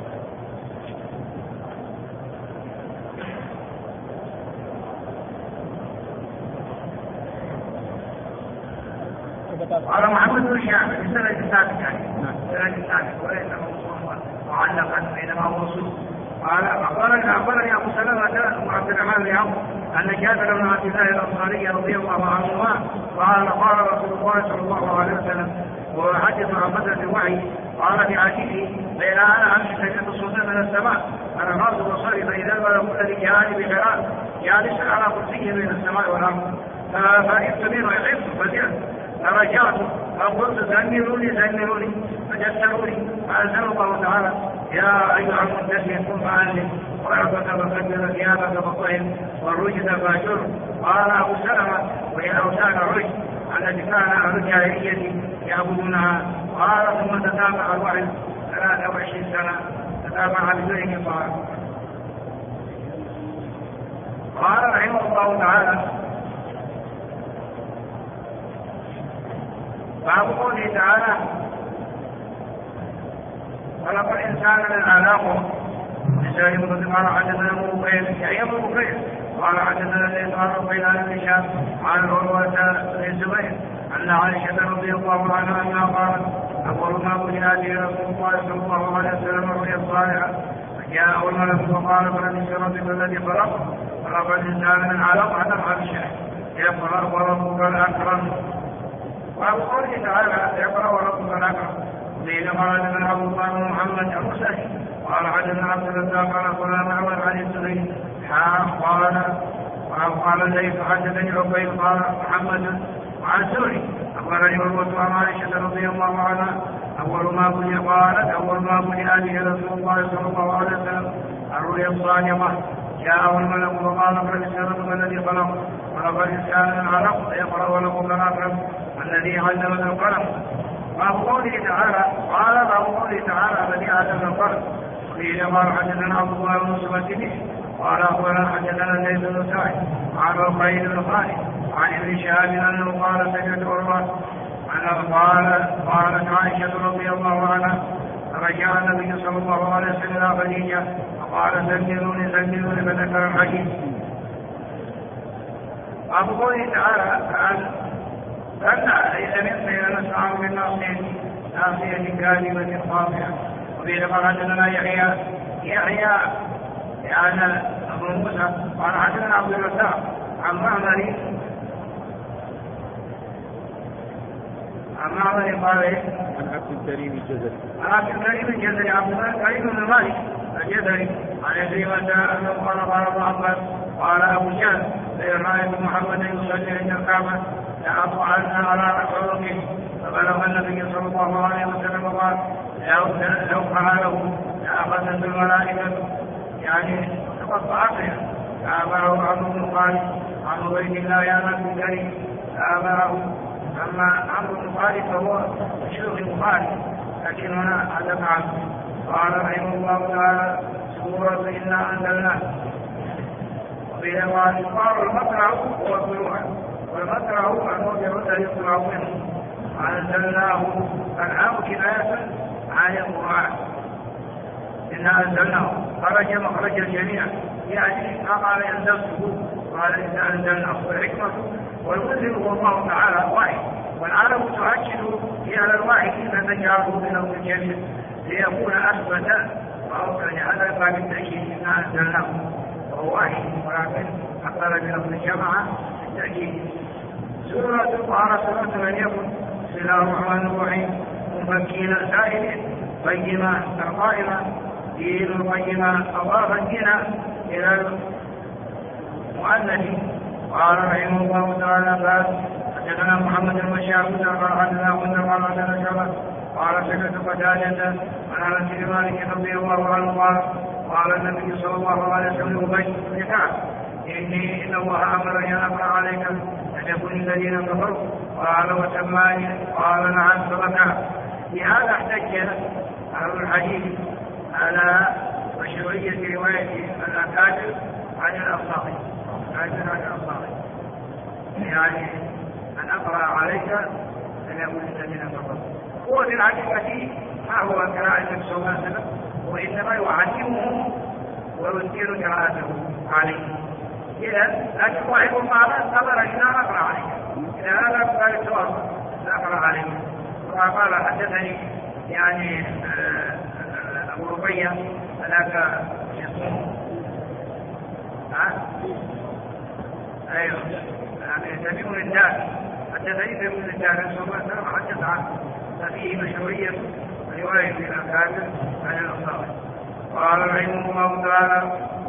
قال محمد بن شعب في السنة السادسة يعني السنة السادسة وليس موصوفا معلقا بينما هو موصوف. قال أخبرني أخبرني أبو سلمة وعبد الرحمن بن عوف أن جابر بن عبد الله الأنصاري رضي الله عنهما قال قال رسول الله صلى الله عليه وسلم وحدث عن فترة الوحي قال في عاتقه بين أنا أمشي سجدت الصوت من السماء أنا ناظر بصري فإذا الملك الذي جاءني بحرام جالسا على كرسي بين السماء والأرض فإذ منه يحب فزعت فرجعت فقلت زمروني زمروني فجسروني فأنزل الله تعالى يا أيها المدثر قم فأنزل وربك فكبر ثيابك فطهر والرجل فاجر. قال أبو سلمة وهي أوثان الرجل التي كان أهل الجاهلية يعبدونها. قال ثم تتابع الوحي ثلاثة وعشرين سنة تتابع بدون قال. قال رحمه الله تعالى باب قوله تعالى خلق الإنسان من علق لسان مقدم قال حدثنا أبو بكير يحيى بن بكير قال حدثنا الليث عن ربيع بن هشام عن عروة بن الزبير أن عائشة رضي الله عنها أنها قالت أول ما بني به رسول الله صلى الله عليه وسلم الرؤيا الصالحة فجاءه الملك فقال فلبئس ربك الذي خلق خلق الإنسان من علق هذا الشيء يقرأ وربك الأكرم. وأبو قوله تعالى يقرأ وربك الأكرم قيل قال لنا أبو بكر محمد المسلم قال حدثنا عبد الرزاق قال فلان عمر عن الزهري قال وقال الليث حدثني عقيل قال محمد عن الزهري أخبرني عروة عن عائشة رضي الله عنها أول ما بني قالت أول ما بني به رسول الله صلى الله عليه وسلم الرؤيا الصادقة جاءه الملك وقال فلبئس ربك الذي خلق خلق الإنسان من علق يقرأ وربك الأكرم الذي علم بالقلم. باب قوله تعالى قال باب قوله تعالى الذي آدم القلم قيل قال حدثنا عبد الله بن مسلم قال أخبرنا حدثنا الليث بن سعد عن رقيل بن خالد عن ابن شهاب أنه قال سمعت عروة أنه قال قالت عائشة رضي الله عنها فرجع النبي صلى الله عليه وسلم إلى خديجة قال سجلوني سجلوني فذكر الحديث. أبو قوله تعالى فأن إذا مثل إلى نسمع من ناصية ناصية كاذبة خاطئة. وفي لقد حدثنا يحيى يحيى يعني أبو موسى قال حدثنا عبد الرزاق عن معمر عن معمر قال إيه؟ عن عبد الكريم الجزري عن عبد الكريم الجزري عبد الكريم بن مالك الجزري عن عكرمة أنه قال قال ابن عباس قال أبو جهل لئن رأيت محمدا يصلي عند الكعبة لأطعنها على عنقه. فبلغ النبي صلى الله عليه وسلم قال لو فعله لأخذت الملائكة يعني تقطعت بها. فأمره عمرو بن خالد عن عبيد الله يا نبي الكريم فأمره. أما عمرو بن خالد فهو شيوخ البخاري لكن هنا حدث عنه. قال رحمه الله تعالى سورة إنا أنزلناه. وفي قال المقرأ هو الطلوع والمقرأ الموجه الذي يطلع منه. أنزلناه العام كناية عن القرآن. إنا أنزلناه خرج مخرج الجميع يعني ما قال ينزلته قال إنا أنزلناه. والحكمة والمنزل هو الله تعالى واحد والعالم تؤكد على الواحد فتجعله بينه الجميع ليكون أثبت وأوكل هذا باب التأكيد إنا أنزلناه وهو واحد ولكن أقل بلفظ الجماعة التأكيد. سورة الطهارة سورة من يكن بسم الله الرحمن الرحيم مفكين سائل قيمة قائمة دين القيمة أضاف الدين إلى المؤنث. قال رحمه الله تعالى باب حدثنا محمد المشاهد قال حدثنا قلنا قال حدثنا شعبة قال سكت قتادة عن انس بن مالك رضي الله عنه قال قال النبي صلى الله عليه وسلم ابي بن كعب اني ان الله امرني ان اقرا عليك ان يكون الذين كفروا قال وسماني قال نعم سبقا. لهذا احتج اهل الحديث على مشروعيه روايه الاكابر عن الاصاغر عن الاصاغر يعني ان اقرا عليك ان يكون الذين كفروا. هو في الحقيقة ما هو قراءة النبي صلى الله عليه وسلم وإنما يعلمهم ويثير قراءته عليه. إذا لكن واحد قال أمر إن أقرأ عليك إذا هذا قال الجواب لا أقرأ عليك. وقال حدثني يعني أبو رقية هناك يصوم ها أيوه يعني تميم الدار حدثني تميم الدار صلى الله عليه وسلم حدث عنه ففيه مشروعية رواية الأكابر عن الأصابع. قال رحمه الله تعالى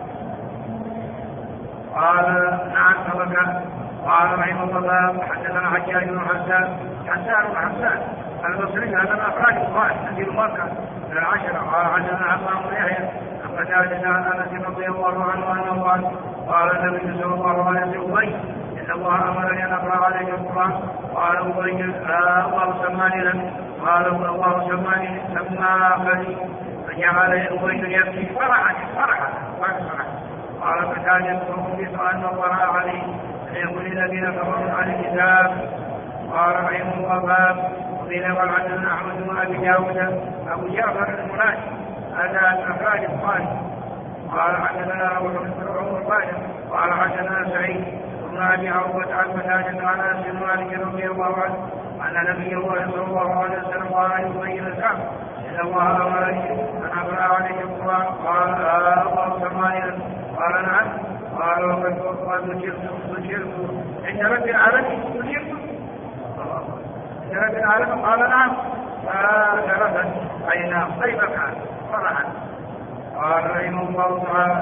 قال نعم سبق. قال رحمه الله حدثنا حجاج بن حسان حسان بن حسان البصري هذا من أفراد البخاري حديث مكة من العشرة. قال حدثنا عمار بن يحيى عن قتادة عن أنس رضي الله عنه أنه قال قال النبي صلى الله عليه وسلم أبي إن الله أمرني أن أقرأ عليك القرآن. قال أبي الله سماني لك قال الله سماني سما أخذي فجعل أبي يبكي فرحا فرحا فرحا. قال قتادة فخبث أن الله عليه ليقول الذين كفروا عن الكتاب. قال رحمه الله باب وقيل قال حدثنا أحمد بن أبي داود أبو جعفر المناجي هذا أفراد البخاري. قال حدثنا أبو عمر القادم قال حدثنا سعيد بن أبي عروبة عن قتادة عن أنس بن مالك رضي الله عنه أن نبي الله صلى الله عليه وسلم قال يبين الكعبة إن الله أمرني أن أقرأ عليك القرآن. قال الله سماني قال نعم. قال وقد ذكرت عند رب العالمين ذكرت عند رب العالمين قال نعم. فجرفت عيناه طيبة فرحا. قال رحمه الله تعالى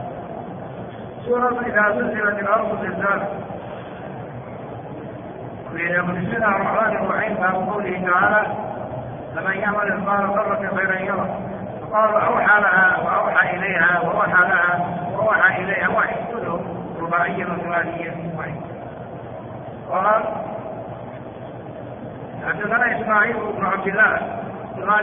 سورة إذا زلزلت الأرض زلزالها. بسم الله الرحمن الرحيم باب قوله تعالى فمن يعمل مثقال ذرة خيرا يره. فقال أوحى لها وأوحى إليها ووحى لها ووحى إليها وحي كله رباعيا وثلاثيا وحي. قال حدثنا إسماعيل بن عبد الله قال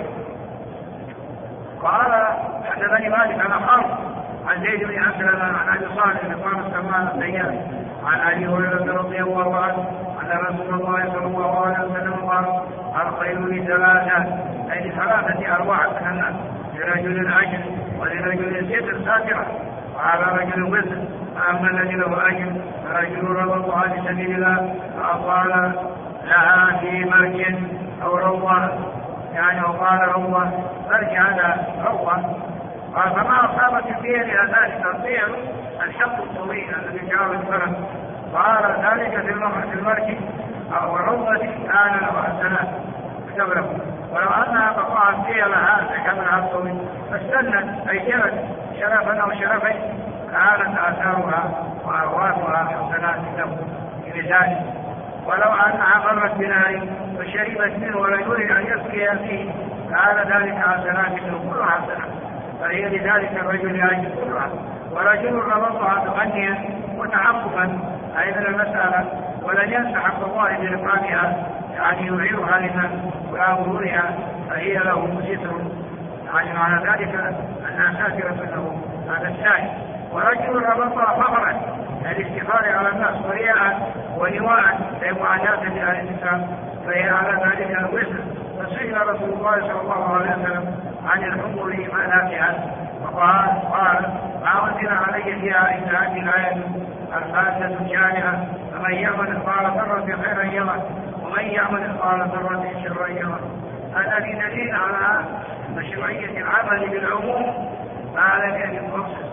قال حدثني مالك عن حرب عن زيد بن أسلم عن أبي صالح قال سمان الديان عن أبي هريرة رضي الله عنه أن رسول الله صلى الله عليه وسلم قال الخيل لثلاثة أي ثلاثة أرواح من الناس لرجل أجر ولرجل ستر ساترة وعلى رجل وزر. فأما الذي له أجر فرجل ربطها في سبيل الله فأطال لها في مرج أو روضة، يعني أطال روضة مرج هذا روضة. فما أصابت الدين إلى ذلك الطير الحق الطويل الذي جاء بالفرد، قال ذلك في المرج أو الروضة كان له حسنات كبره. ولو أنها قطعت فيها لها كبرها الطويل فاستنت أي جلت شرفا أو شرفين كانت آثارها وأرواحها حسنات له لذلك. ولو أنها مرت بنار وشربت منه ولا يريد أن يسقي فيه كان ذلك حسنات له كلها حسنات، فهي لذلك الرجل يجب كلها. ورجل ربطها تغنيا وتعقبا أي من المسألة ولن ينسى حق الله بإقامها، يعني يعيرها لمن ولا ظهورها فهي له ستر، يعني معنى ذلك أنها ساترة له هذا الشاهد. ورجل ربطها فخرا الافتخار على الناس ورياء ونواء لمعاداة لأهل الإسلام فهي على ذلك الوزر. فسئل رسول الله صلى الله عليه وسلم عن الحمر لإيماناتها فقال قال ما أنزل علي فيها إلا هذه الآية الخالدة الجامعة فمن يعمل مثقال ذرة خيرا يره ومن يعمل مثقال ذرة شرا يره. هذا دليل على مشروعية العمل بالعموم ما لم يكن مخصص.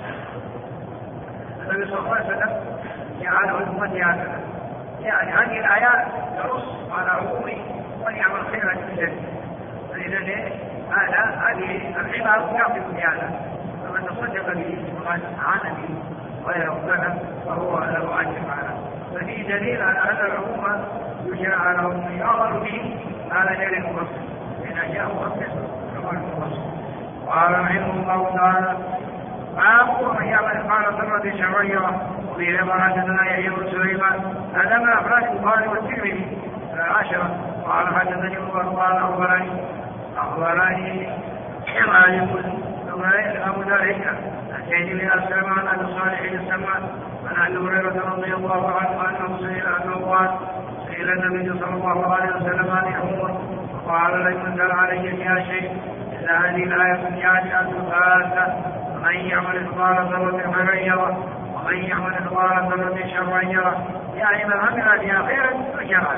النبي صلى الله عليه وسلم جعله الأمة هكذا، يعني هذه الآيات ترص على عمومه وليعمل خيرا جدا. فإذا هذا هذه العبارة تعطي بهذا، فمن تصدق به ومن عانى به غير مكلف فهو له أجر معنا. ففي دليل على أن العموم يجعل لهم يعمل به على غير المخصص، إذا جاء مخصص فهو المخصص. قال رحمه الله تعالى ما أقول من يعمل مثقال ذرة شرا يره. وفي عبارة حدثنا يحيى بن سليمان هذا من أفراد البخاري والترمذي العشرة. قال حدثني عمر قال أخبرني أخبرني مالك أبو ذلك الشهيد بن السلمان عن صالح بن السمان عن أبي هريرة رضي الله عنه أنه سئل أنه قال سئل النبي صلى الله عليه وسلم عن الحمر فقال لن ينزل علي فيها شيء إلا هذه الآية الجامعة الثالثة ومن يعمل مثقال ذرة خيرا يره ومن يعمل مثقال ذرة شرا يره، يعني من عمل فيها خيرا فشرا.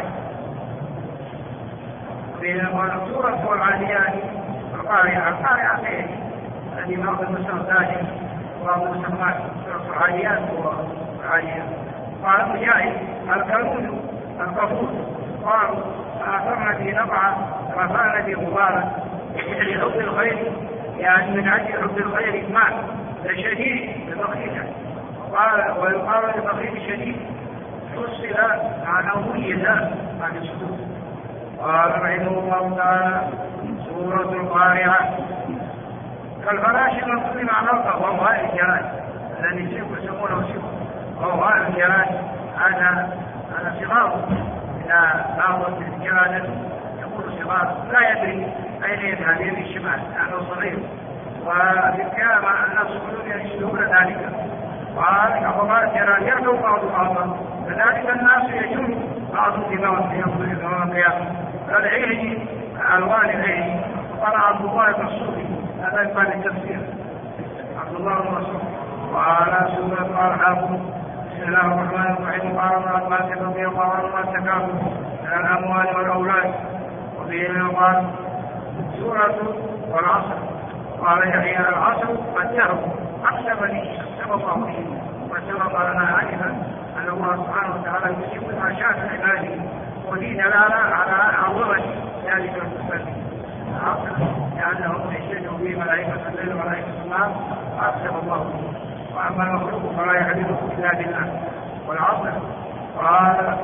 قال سورة العاديات القارعة القارعة خير الذي بعض المستخدمات وبعض المسمات سورة العاديات والعاديات. قال مجاهد الكنوز الكفور قالوا فأثرنا في نقعة رفعنا في غبارة لحب الخير، يعني من أجل حب الخير مات لشديد لبخيله. قال ويقال لبخيل شديد حصل معناه ميز عن السكوت. قال رحمه الله تعالى سورة القارعة كالفراش المنصوب مع نلقى وهو الجراد الذي يسمونه سكوت وهو الجراد. هذا هذا صغار إذا بعض الجراد يقول صغار لا يدري أين يذهب يمين الشمال لأنه صغير، وبالكلام الناس يقولون يشبهون ذلك. قال كفراش الجراد يرجو بعض بعضا كذلك الناس يجوز بعض في بعض في يوم القيامة. فالعين ألوان العين. قال عبد الله بن مسعود هذا يقال التفسير عبد الله بن مسعود. وعلى سورة قال حافظ بسم الله الرحمن الرحيم. قال ابن عباس رضي الله عنهما التكاثر من الأموال والأولاد. وفيه قال سورة والعصر. قال يحيى العصر الدهر أقسم لي أقسم الله به وسبق لنا عنها أن الله سبحانه وتعالى يجيب ما شاء من عباده، ودين دلالة على عظمة ذلك المستقيم العصر لأنهم يشهدوا به ملائكة الليل وملائكة النهار فأقسم الله به. وأما المخلوق فلا يحدث إلا بالله. والعصر قال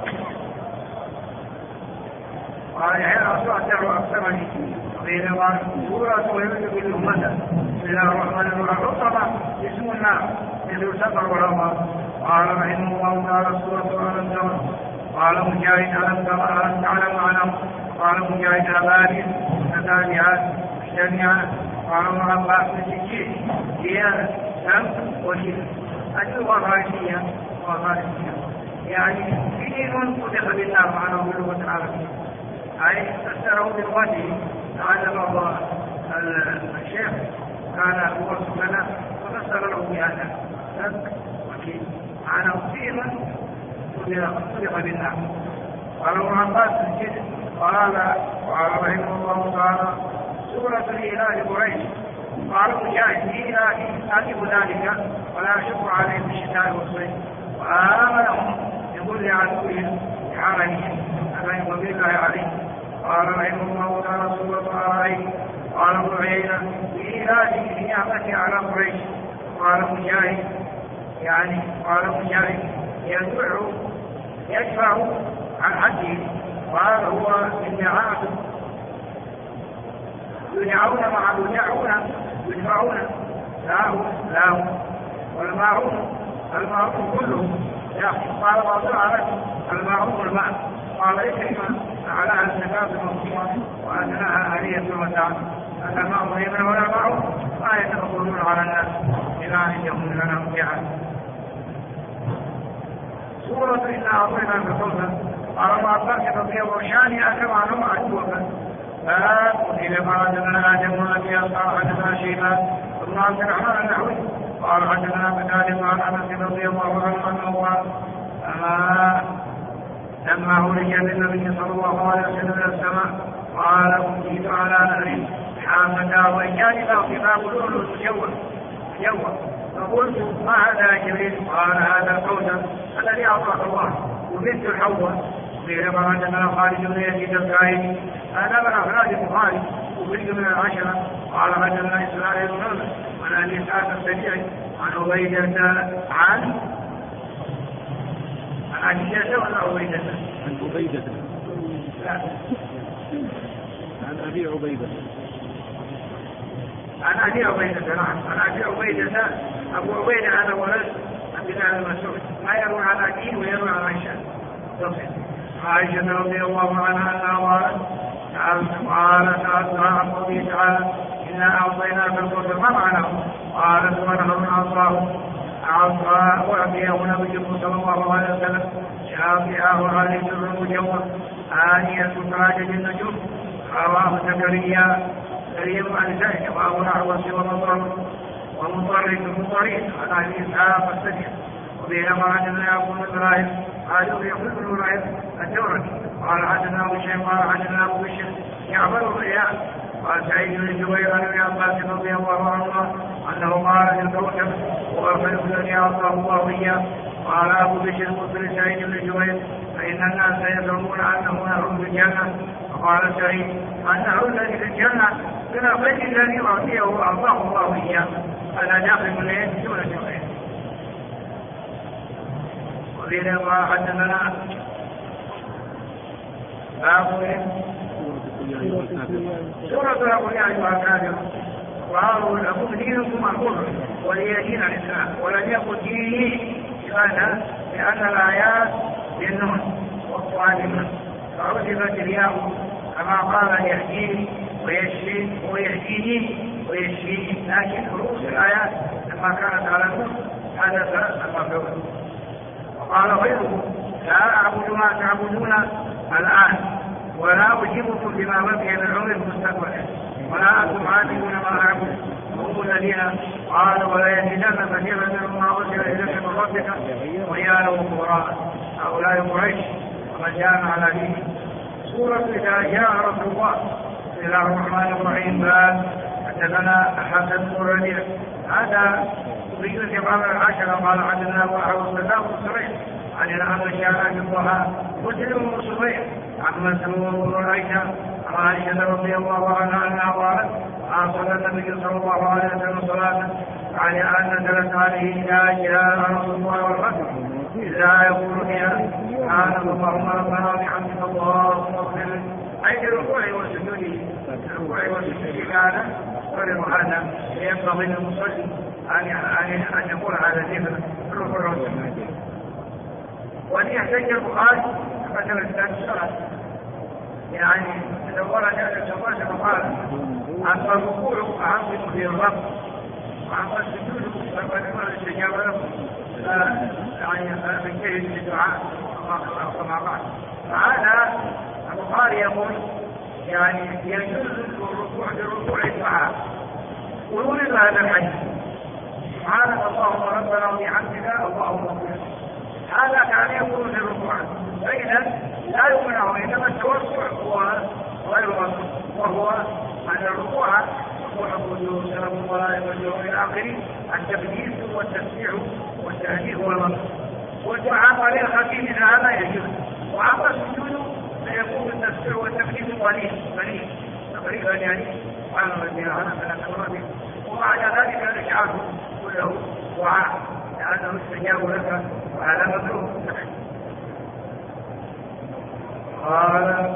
قال يحيى العصر الدهر أقسم لي. وقيل قال سورة ويمد بالأمة. بسم الله الرحمن الرحيم. رطبة اسم النار مثل سفر والأمر. قال رحمه الله تعالى سورة ألم تر. قال مجاهد ألم تر ألم تعلم أعلم. قال مجاهد أبادل متتابعات مجتمعات. قال ابن عباس سجين ديانة سم وشرك. اللغة الرئيسية والرئيسية يعني دين فتح بالله سبحانه باللغة العربية، أي فسره بالوجه تعلم الله الشيخ كان هو لنا ففسر له بهذا وكيل معنى أصيلا صدق بالله. قال ابن عباس الجد قال وقال رحمه الله تعالى سورة الإله قريش. قال مجاهد إله أجب ذلك ولا شك عليه في الشتاء والصيف وآمنهم بكل عدوهم بحالهم أبين وبالله عليه. قال رحمه الله تعالى صلى الله عليه. قال ابن عيينة بإله بنعمته على قريش. قال مجاهد يعني قال مجاهد يدع يدفع عن حده. قال هو النعام يدعون مع يدعون يدفعون لا لا والماعون الماعون كله يا قال بعض على الماعون الماء. قال إكرمة أعلاها الزكاة المصيمة وأدناها آلية المتاع. أن الماء ضيبا ولا معه ما يتفضلون على الناس إلى أن يكون لنا مبيعا. سورة إنا أعطينا بكوثر. قال الله عباس رضي الله عنه كما نوع عدوك فقتل بعدنا آدم ونبي أصحاب حدثنا شيبان ثم عبد الرحمن النحوي قال حدثنا بكالب عن أنس رضي الله عنه أنه قال أما لما ولج بالنبي صلى الله عليه وسلم إلى السماء قال أتيت على نهر حامتا وإياني فاغتباب لؤلؤ جوا جوا فقلت ما هذا يا جبريل؟ قال هذا الكوثر الذي أعطاك الله وبنت الحوة. قيل فحدثنا خالد بن يزيد الكاهلي هذا من أفراد البخاري وفرد من العشرة. قال حدثنا إسماعيل بن نصر عن أبي إسحاق السبيعي عن عبيدة عن عن عائشة ولا عبيدة؟ عن عبيدة عن أبي عبيدة عن أبي عبيدة نعم عن أبي عبيدة. أبو عبيدة هذا ولد عبد الله بن مسعود ما يروي عن أبيه ويروي عن عائشة. عائشة رضي الله عنها أنها قالت سألتها عن قوله تعالى إنا أعطيناك الكوثر ما معناه؟ قالت ونهر أعطاه أعطاه وأعطيه نبيكم صلى الله عليه وسلم شافئه عليه سر مجوف آنية كراجة النجوم. رواه زكريا كريم عن زيد وأبو الأحوص ومطر ومطرد مطريد عن أبي إسحاق السبيعي. وبينما عندنا يقول إبراهيم قالوا يقول إبراهيم الدوري قال حدثنا أبو شيخ قال حدثنا أبو بشر يعمل الرياء. قال سعيد بن جبير عن ابن عباس رضي الله عنهما أنه قال للكوكب هو الخلق الذي أعطاه الله إياه. قال أبو بشر قلت لسعيد بن جبير فإن الناس يزعمون أنه نهر في الجنة. فقال سعيد النهر الذي في الجنة من الخلق الذي أعطيه أعطاه الله إياه أنا داخل من اليد دون جبير. وبين ما حدثنا باب سورة الأولياء والكافر. وقالوا لكم دينكم الكفر ولي دين الإسلام ولم يكن ديني هذا لأن الآيات بالنون والصالحون فعزفت الياء كما قال يهديني ويشفي ويهديني ويشفيني لكن رؤوس الآيات لما كانت على النون حدث المفعول. وقال غيره لا أعبد ما تعبدون الآن ولا أجيبكم بما بقي من عمر المستقبل ولا أنتم عابدون ما أعبد هم الذين قالوا ولا يزيدن كثيرا منهم ما أرسل إليك من ربك ويا كفراء هؤلاء قريش ومن كان على دينه. سورة إذا جاء رسول الله بسم الله الرحمن الرحيم. باب حدثنا حسن بن ربيع هذا بجزء بعض العشرة قال عدنا وأحوص بسام الصريح عن الأمر شاء بالضحى مسلم بن صبيح عن مسلم بن عائشة عن عائشة رضي الله عنها أنها قالت أصلى النبي صلى الله عليه وسلم صلاة على أن نزلت عليه إذا جاء رسول الله والفتح إذا يقول فيها سبحانك اللهم ربنا وبحمدك اللهم اغفر أي الركوع والسجود. الركوع والسجود كان فرض هذا ينبغي للمصلي أن يقول هذا الذكر في الركوع والسجود. وأن يحتج البخاري مثل الإسلام الشرعي يعني إذا ورد هذا الشرعي فقال أما الركوع أعظم في الرب وأما السجود فقد الاستجابة له يعني بنجهز للدعاء كما قال. فهذا البخاري يقول يعني يجوز الركوع بالركوع الدعاء ويولد هذا الحديث سبحانك اللهم ربنا وبحمدك اللهم اغفر. هذا كان يكون في الركوع، فإذا لا يمنع، إنما التوسع هو غير مطلوب، وهو أن الركوع ركوع الوجوه سلام الله والجوع إلى آخره، التقديس والتسبيح والتهديد هو المطلوب، والدعاء قليل خفيف إذا هذا يجوز، وأما السجود فيكون التسبيح والتقديس قليل قليل تقريبا يعني سبحان الذي أعلم من الأمر، وبعد ذلك الإشعار كله دعاء لأنه استجاب لك وهذا مطلوب. قال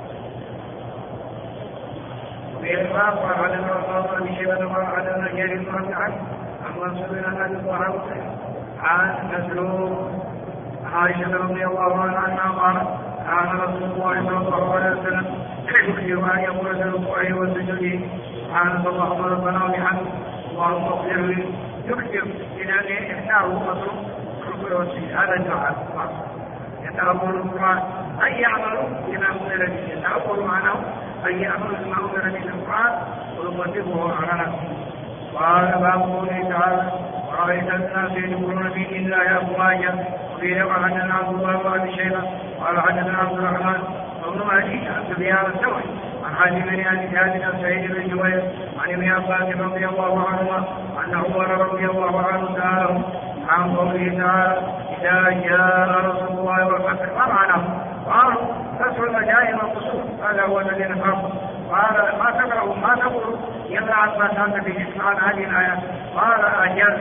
بإطلاق وعدم وصوصا بشبه وعدم جير مرتعا عن منصور أحد الصحابة عن مسلوق عائشة رضي الله عنها قالت كان رسول الله صلى الله عليه وسلم يكثر أن يقول في ركوعه وسجوده سبحانك اللهم ربنا وبحمدك اللهم اغفر لي، يكثر إلى أن يحتاج مطلوب الركوع والسجود. هذا الدعاء يتأمل القرآن أن يعملوا بما أمر به، يتأمل معناه أن يعملوا بما أمر به القرآن ويطبقه على نفسه. قال باب قوله تعالى ورأيت الناس يدخلون في دين الله أفواجا. وفي رواية حدثنا عبد الله بن أبي شيبة قال حدثنا عبد الرحمن وابن مهدي عن سفيان الثوري عن حاتم بن أبي ثابت عن سعيد بن جبير عن ابن عباس رضي الله عنهما أن عمر رضي الله عنه سأله عن قوله تعالى إذا جاء رسول الله والفتح ما معناه؟ قالوا فتح المدائن والقصور، هذا هو الذي نفهمه. قال ما تقرأ ما تقول يمنع عباس أنت في عن هذه الآيات؟ قال أجل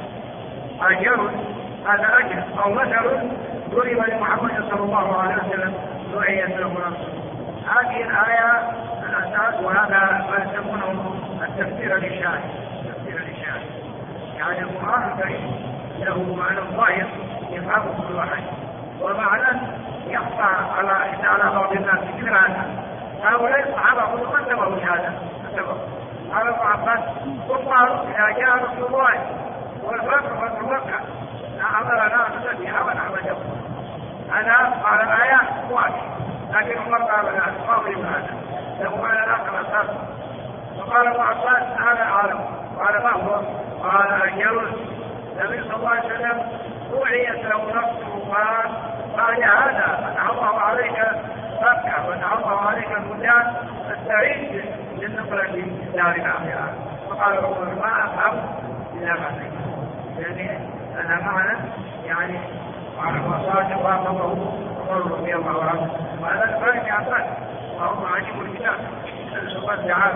أجل هذا أجل أو مثل ضرب لمحمد صلى الله عليه وسلم دعية له نفسه. هذه الآية الأساس، وهذا ما يسمونه التفسير للشاهد. التفسير للشاهد يعني القرآن الكريم له معنى ظاهر يفهمه كل واحد، ومعنى يخفى على على بعض الناس مثل هذا. هؤلاء الصحابة قالوا ما انتبهوا لهذا، انتبهوا. قال ابن عباس وقالوا إذا جاء رسول الله والفتح فتح مكة أمرنا أن نسبح ونعبده. هذا قال الآيات واحد، لكن عمر قال لا تقابل هذا له معنى آخر أساس. فقال ابن عباس هذا عالم. قال ما هو؟ قال أجل النبي صلى الله عليه وسلم وعيت له نفسه قال قال هذا فتح الله عليك مكة وفتح الله عليك البلدان فاستعيد للنقلة في دار الآخرة. فقال عمر ما أفهم إلا ما يعني أنا معنا يعني على مصادر واقفه عمر رضي الله عنه، وهذا الفرق عباس وهم عجيب الكتاب السبب تعالى.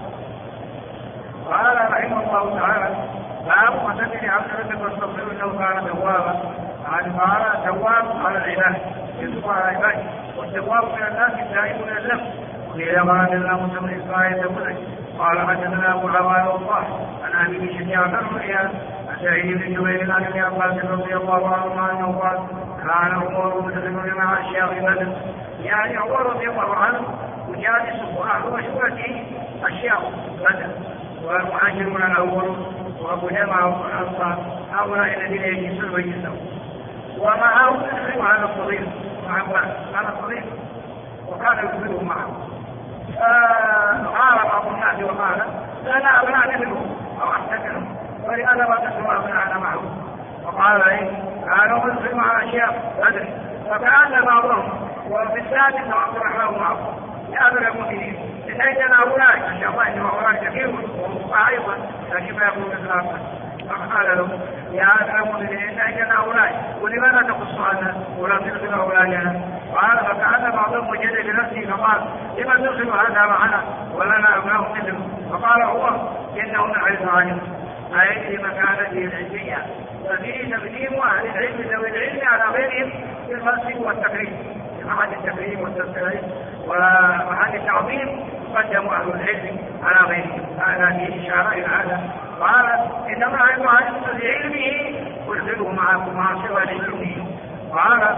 قال رحمه الله تعالى باب وسكن عبد الرزق واستغفر انه كان توابا. قال قال تواب على العباد يتوب على العباد، والتواب من الناس الدائم الى الذنب. وقيل قال لنا موسى بن اسماعيل تقول قال حدثنا ابو عوان والله عن ابي شجاع بن رياض عن سعيد بن جبير عن ابن عباس رضي الله عنهما انه قال كان عمر متخذ مع الشيخ بدر، يعني عمر رضي الله عنه وجالسه واهل مشورته الشيخ بدر والمهاجرون الاول وابو جمعه والانصار هؤلاء الذين يجلسون ويجلسون، ومعه هذا الصغير مع عباس هذا الصغير وكان يخبره معه. فعارض ابو الناس وقال لا ابناء منهم او احسن منهم ولهذا ما تسمع ابناءنا معه. وقال ايه كانوا مسلموا على اشياء بدر فكان بعضهم وفي الثالث عبد الرحمن معه يا امير المؤمنين لسيدنا هؤلاء ان شاء الله انما هؤلاء كثير ومصطفى ايضا لكن ما يقول مثل فقال له يا امير المؤمنين لسيدنا هؤلاء ولماذا تقص عنا ولا تنزل اولادنا؟ قال فكان بعضهم وجد بنفسه فقال لما تنزل هذا معنا ولنا ابناء مثله؟ فقال هو انه نعرف عنه ما يدري مكانته العلميه، ففيه تقديم اهل العلم ذوي العلم على غيرهم في المنصب والتكريم، في محل التكريم والتسليم ومحل التعظيم قدموا اهل العلم على غيرهم. هذا فيه اشاره الى هذا. قال انما علم علم بعلمه ارسله معكم مع صله علمه. قال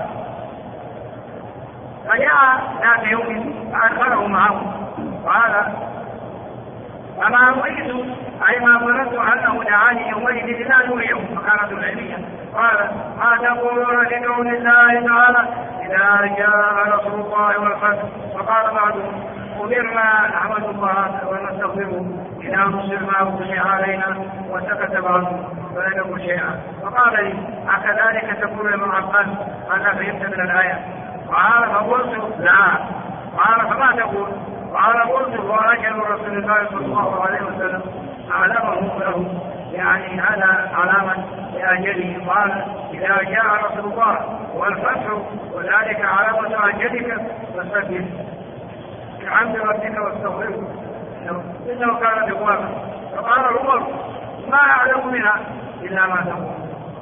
فجاء ذات يوم فادخله معه قال فما رأيت أي ما ظننت أنه دعاني يومئذ لا يوم مكانة العلمية. قال ما تقولون لقول الله تعالى إذا جاء رسول الله والفتح؟ فقال بعضهم أمرنا نحمد الله ونستغفره إذا نصر ما وقع علينا وسكت بعضه فلن يقول شيئا. فقال لي أكذلك تقول يا ابن عباس؟ قال فهمت من الآية؟ قال فقلت لا. قال فما تقول؟ قال قلت هو أجل رسول الله صلى الله عليه وسلم أعلمه له، يعني هذا علامة لأجله. قال إذا جاء رسول الله والفتح وذلك علامة أجلك فاستغفر بحمد ربك واستغفره إنه كان توابا. فقال عمر ما أعلم منها إلا ما تقول.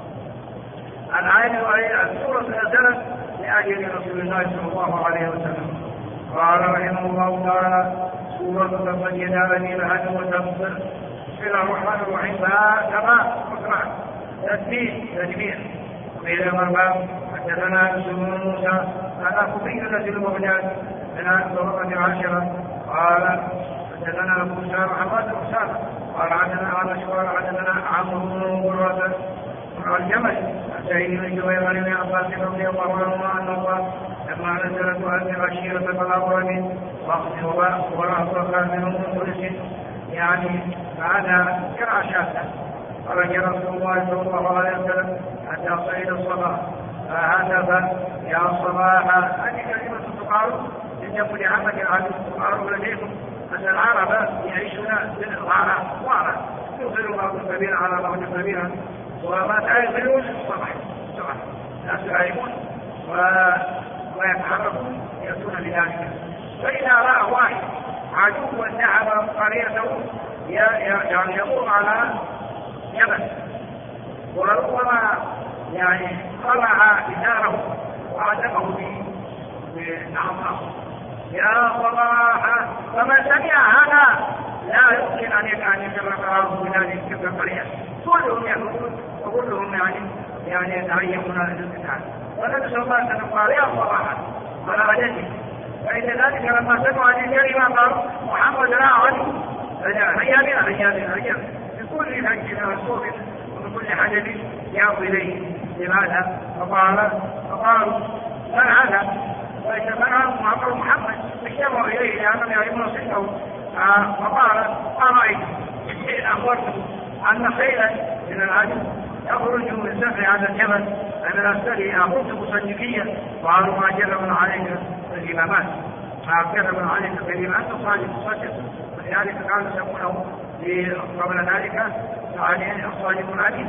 الآية وهي السورة نزلت لأجل رسول الله صلى الله عليه وسلم. قال رحمه الله تعالى سورة تبت يدا أبي لهب وتب. بسم الله الرحمن الرحيم. كما اسمع تسبيح تجميع. وقيل مرباب حدثنا بن موسى قال قبيلة المغنيات من الطرقة عشرة قال حدثنا أبو سامة محمد بن سامة قال عندنا على شوار عندنا عمرو بن مرة الجمل سعيد بن جبير عن ابن عباس رضي الله عنهما أن الله لما نزلت هذه عشيرة الأقرب واخذ ورهط كامل من كل يعني هذا كرع شاتا. خرج رسول الله صلى الله عليه وسلم حتى صعد الصباح فهتف يا صباح. هذه كلمة تقال من يقول عمك العدو تقال لديكم أن العرب يعيشون بالغارة وارة يغفر بعض الكبير على بعض الكبير وما تعرفون الصباح الصباح الناس يعيبون ويتحركون يأتون بذلك. فإذا رأى واحد عدو ذهب قريته يعني يمر على جبل وربما يعني قلع إزاره وعتقه بنعمه يا صباح. فمن سمع هذا لا يمكن أن يكرر قراره بذلك كبر قرية. كلهم يقولون وكلهم يعني يعني يتهيئون للقتال. والنبي صلى الله عليه وسلم قال يا صباح على وجهه. فإن ذلك لما سمعوا هذه الكلمة قالوا محمد لا علي هيا بنا هيا بنا هيا بكل حج وصوف وبكل حدث يأوي إليه. لماذا؟ فقال فقالوا من هذا؟ وإذا من محمد اجتمعوا إليه لأنهم يعلمون صدقه. فقال أرأيت إن أخبرتم أن خيلا من العدو يخرج من سفح هذا الجبل أن أستري أخذت مصدقيا. قالوا ما جربنا عليك الإمامات ما جربنا عليك الإمامات صادق صدق. ولذلك كانوا يسمونه قبل ذلك الصادق العديد.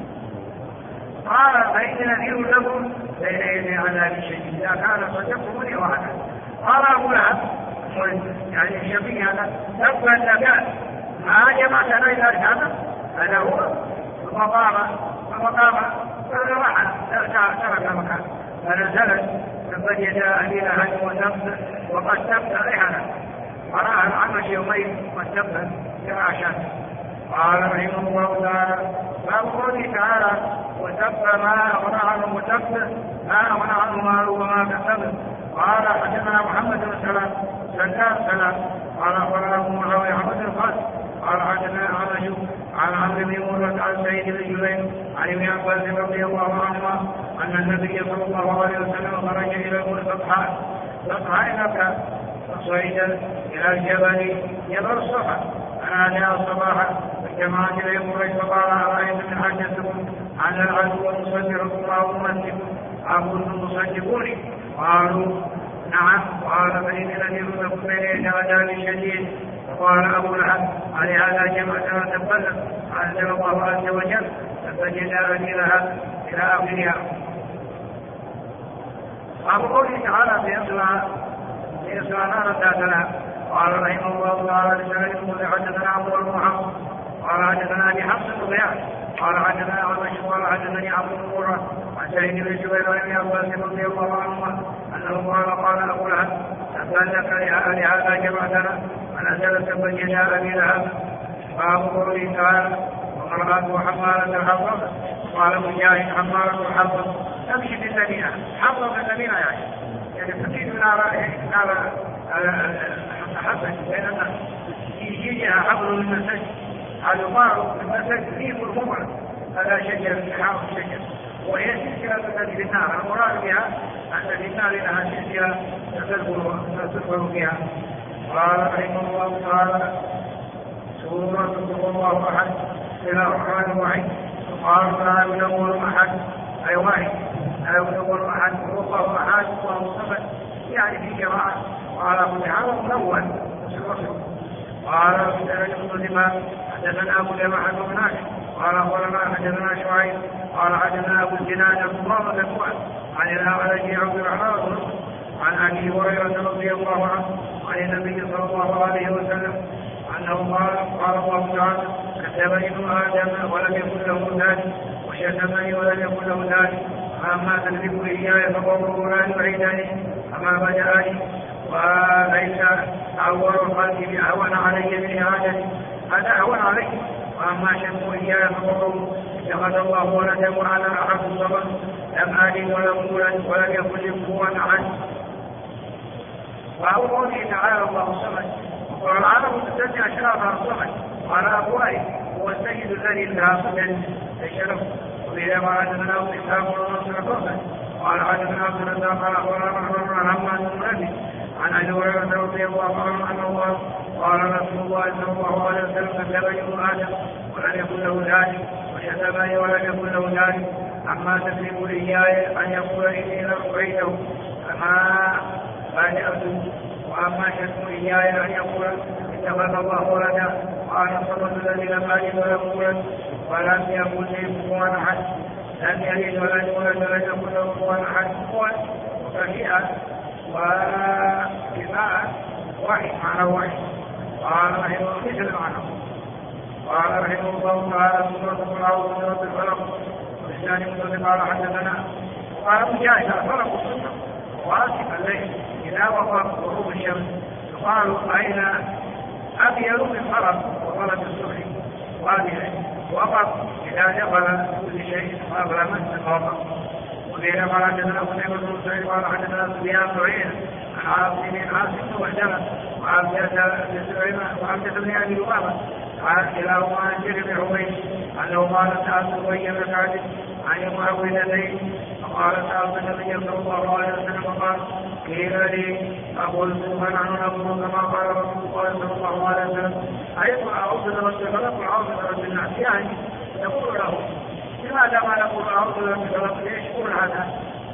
قال فإن نذير لكم بين يدي عذاب شديد إذا كان صدقكم وعدا. قال أبو لهب يعني الشفيع هذا تبقى النبات ما جمعتنا إلى هذا هذا هو. فقام فقام فرحل ترك مكان فنزلت فقد يدا أبي لهب وتب وقد تبت رحلا فرأى العمش يومين قد تبت كراشات. قال رحمه الله تعالى باب قوله تعالى وتب ما أغنى عنه وتب ما أغنى عنه ماله وما كسب. قال حدثنا محمد بن سلام سلام سلام قال أخبرنا معاوية محمد بن خالد قال حدثنا أعمش عن عمرو بن مرة عن سعيد بن جبير عن ابن عباس رضي الله عنهما أن النبي صلى الله عليه وسلم خرج إلى الصبحاء صبحاء مكة فصعد إلى الجبل جبل الصفا فنادى الصباح فجمعت إليهم قريش فقال أرأيتم من حاجتكم أن العدو مصدقكم أو ممسكم أكنتم تصدقوني؟ قالوا نعم. قال فإن نذير لكم بين يدي عذاب شديد. فقال أبو لهب علهذا جمعتنا تبلغ أنزل الله عز وجل فسجد أبي لهب إلى آخرها. أبو قوله تعالى سيصلى نارا ذات لهب. قال رحمه الله تعالى لسائل حدثنا عمرو بن محمد قال حدثنا ابي حفص بن غياث قال حدثنا عمش قال حدثني عبد المرة عن سعيد بن جبير عن ابن عباس رضي الله عنهما انه قال قال ابو لهب تبلك لهذا جمعتنا فنزل سبا يدا ابي لهب. باب قوله تعالى وقرأته حمالة الحطب. قال مجاهد حمالة الحطب تمشي في المدينة حطب في المدينة يعني يعني تزيد نار نار حسن بين الناس يجيها حبل من المسجد على يقال المسجد ريف الغمر هذا شجر حاف الشجر وهي سلسلة التي في النار. المراد بها أن في النار لها سلسلة تدخل فيها. قال رحمه الله تعالى: سورة قل الله أحد إلى الرحمن الرحيم. قال: لا يدور أحد أي واحد، لا يدور أحد الله أحد الله الصمد، يعني في قراءة. وعلى كل حال الأول. قال: حدثنا الإمام حدثنا أبو جماعة بن نافع قال: أخبرنا حدثنا شعيب قال: حدثنا أبو الجناد بن مرة عن الأعرج عبد الرحمن عن أبي هريرة رضي الله عنه عن النبي صلى الله عليه وسلم أنه قال: قال الله تعالى: كذبني ابن آدم ولم يكن له ذلك، وشتمني ولم يكن له ذلك، فأما تكذب إياي فقوله لا يعيدني أما بدأني، وليس أول الخلق بأهون علي من إعادتي، هذا أهون علي. وأما شتم إياي فقوله اتخذ الله ولدا وأنا أحد الصمد، لم ألد ولم أولد ولم يكن لي كفوا أحد. وهو قوله تعالى: الله الصمد. والعرب تسمي أشرافها الصمد، قال أبو أيد هو السيد الذي لا صمد الشرف. وإذا ما عدنا الإسلام ونصر فرصة. قال: حدثنا عبد الرزاق قال: أخبرنا محمد بن نبي عن أبي هريرة رضي الله عنه أن الله قال: رسول الله صلى الله عليه وسلم: كذبني ابن آدم ولم يكن له ذلك، وشتمني ولم يكن له ذلك، أما تكذب إياي أن يقول إني لأعيده فما بدأت، وأما شتم إياي أن يقول اتخذ الله ولدا وأنا الصمد الذي لم ألد ولم أولد ولم يكن لي كفوا أحد، لم يلد ولم يولد ولم يكن له كفوا أحد. وفشيئة وكفاءة واحد معنى واحد. قال رحمه الله مثل معنى. قال رحمه الله تعالى: سورة الأعوذ سورة الفلق. والإسلام مسلم قال: حدثنا. قال: مجاهد الفلق الصبح واسف الليل إذا وقف غروب الشمس، قالوا: أين أبيض من فرق وطلب الصبح وابيض وقف إذا دخل كل شيء قبل مس الوقف. وبين قال: حدثنا قتيبة بن سعيد قال: حدثنا سفيان بن عيينة عن عاصم بن عاصم وحدثنا وعبدة بن سليمان وعبدة بن أبي لبابة قال: كلاهما عن زيد بن عبيد أنه قال: سألت أبي بن كعب عن معاويتين، فقال: سألت النبي صلى الله عليه وسلم فقال: قيل لي فقلت: فنحن نقول كما قال رسول الله صلى الله عليه وسلم: أيضا أعوذ برب الفلق وأعوذ برب الناس. يعني يقول له: لماذا ما نقول أعوذ برب الفلق؟ ليش يقول هذا؟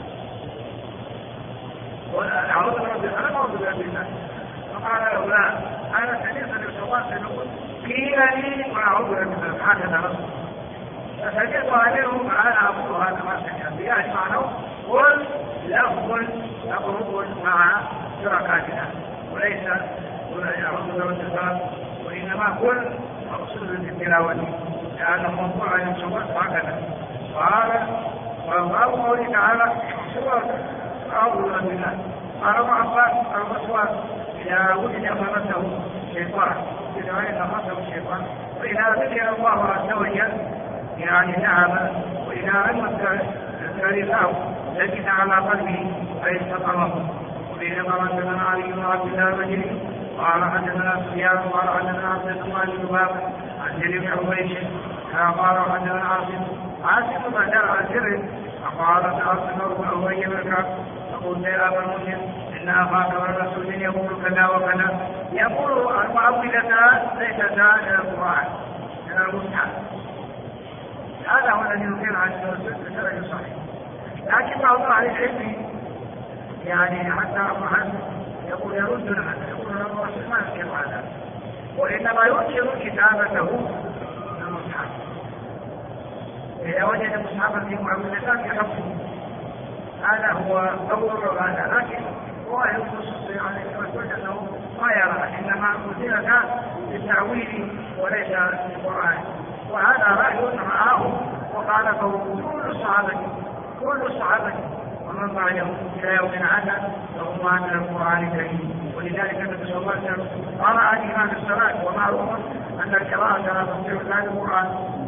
أعوذ برب الفلق وأعوذ برب الناس. فقال له: لا، أنا سمعت النبي صلى الله عليه وسلم يقول: قيل لي وأعوذ برب الفلق، هكذا رسول. فسجدت عليهم فأنا أقول هذا ما سمعت. يعني معناه قل لفظ يقرب مع شركاتنا، وليس قل أعوذ برب الفلق، وإنما قل مقصود بالتلاوة لأنه موضوع عن الصوت هكذا. قال: وأبو قوله تعالى: سورة أعوذ برب الناس. قال ابن عباس: الوسواس إذا وجد خمسه شيطان، إذا وجد خمسه شيطان، وإذا ذكر الله عز وجل يعني ذهب، وإذا لم ترثه لجد على قلبه فيستقره. وبينما حدثنا علي بن عبد الله المجري قال: حدثنا سفيان قال: حدثنا عبد الله بن لبابة عن زيد بن عبيد قال: حدثنا عاصم عاصم بن عن زيد فقال: سألت ابن أبي بن كعب فقلت: يا أبا المسلم إن أخاك الرسول يقول كذا وكذا، يقول المعوذتان ليستا من القرآن من المصحف. هذا هو الذي يقول عن السنة صحيح. لكن بعض أهل العلم يعني حتى أبو حسن يقول يرد لنا، يقول له الرسول ما يذكر هذا، وإنما يذكر كتابته من المصحف. إذا وجد مصحفا في معوذتان يحفظه، هذا هو دور هذا. لكن هو يخصص يعني يقول أنه ما يرى، إنما أثيرتان للتعويل وليس للقرآن. وهذا رأي رآه وخالفه كل الصحابة كل الصحابة ومن بعدهم إلى يومنا هذا فهم من القرآن الكريم. ولذلك النبي صلى الله عليه وسلم قرأ الإمام في الصلاة، ومعروف أن القراءة لا تصير إلا بالقرآن.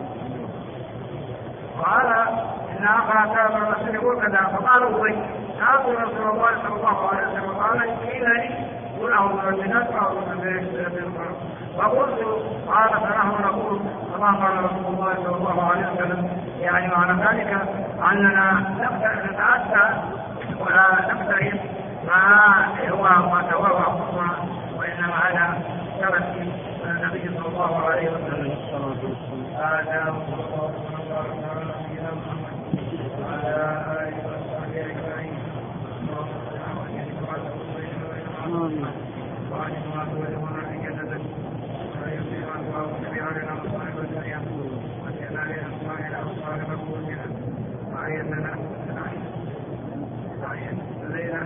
قال: إن أخاك الرسول يقول كذا، فقالوا: وي سألت رسول الله صلى الله عليه وسلم قال: قيل لي قل أعوذ برب الناس وأعوذ برب الفلق. فقلت: قال: فنحن نقول كما قال رسول الله صلى الله عليه وسلم. يعني معنى ذلك أننا نتأتى ولا نقترب ما هو ما توافق، وإنما وأجل ما تولون في جنتك ويصير الله كبيرا لنا مصائب الدنيا وجعلنا لأسمائنا وصالح قلوبنا وأعيننا الليلة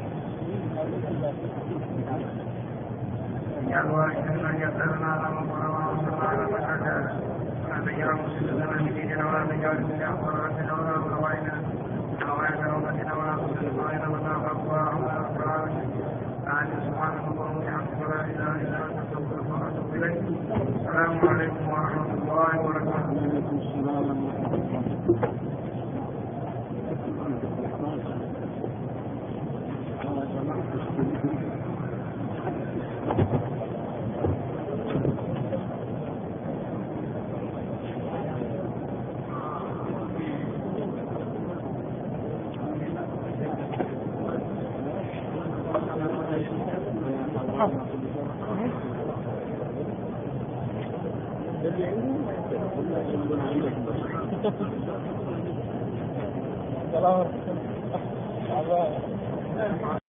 يالواحدنا يسألنا رمضان وصلنا وسجد وأن تجعل مسلمنا في ديننا ولا تجعل في أخباراتنا ولا أخوائنا وعيد رمضتنا ولا تصلنا ولا أخبار ولا أخبار أعلم سبحانه اللهم وبحمدك لا إله إلا أنت أستغفرك وأتوب إليك. السلام عليكم ورحمة الله وبركاته. وعليكم السلام ورحمة الله. Salam.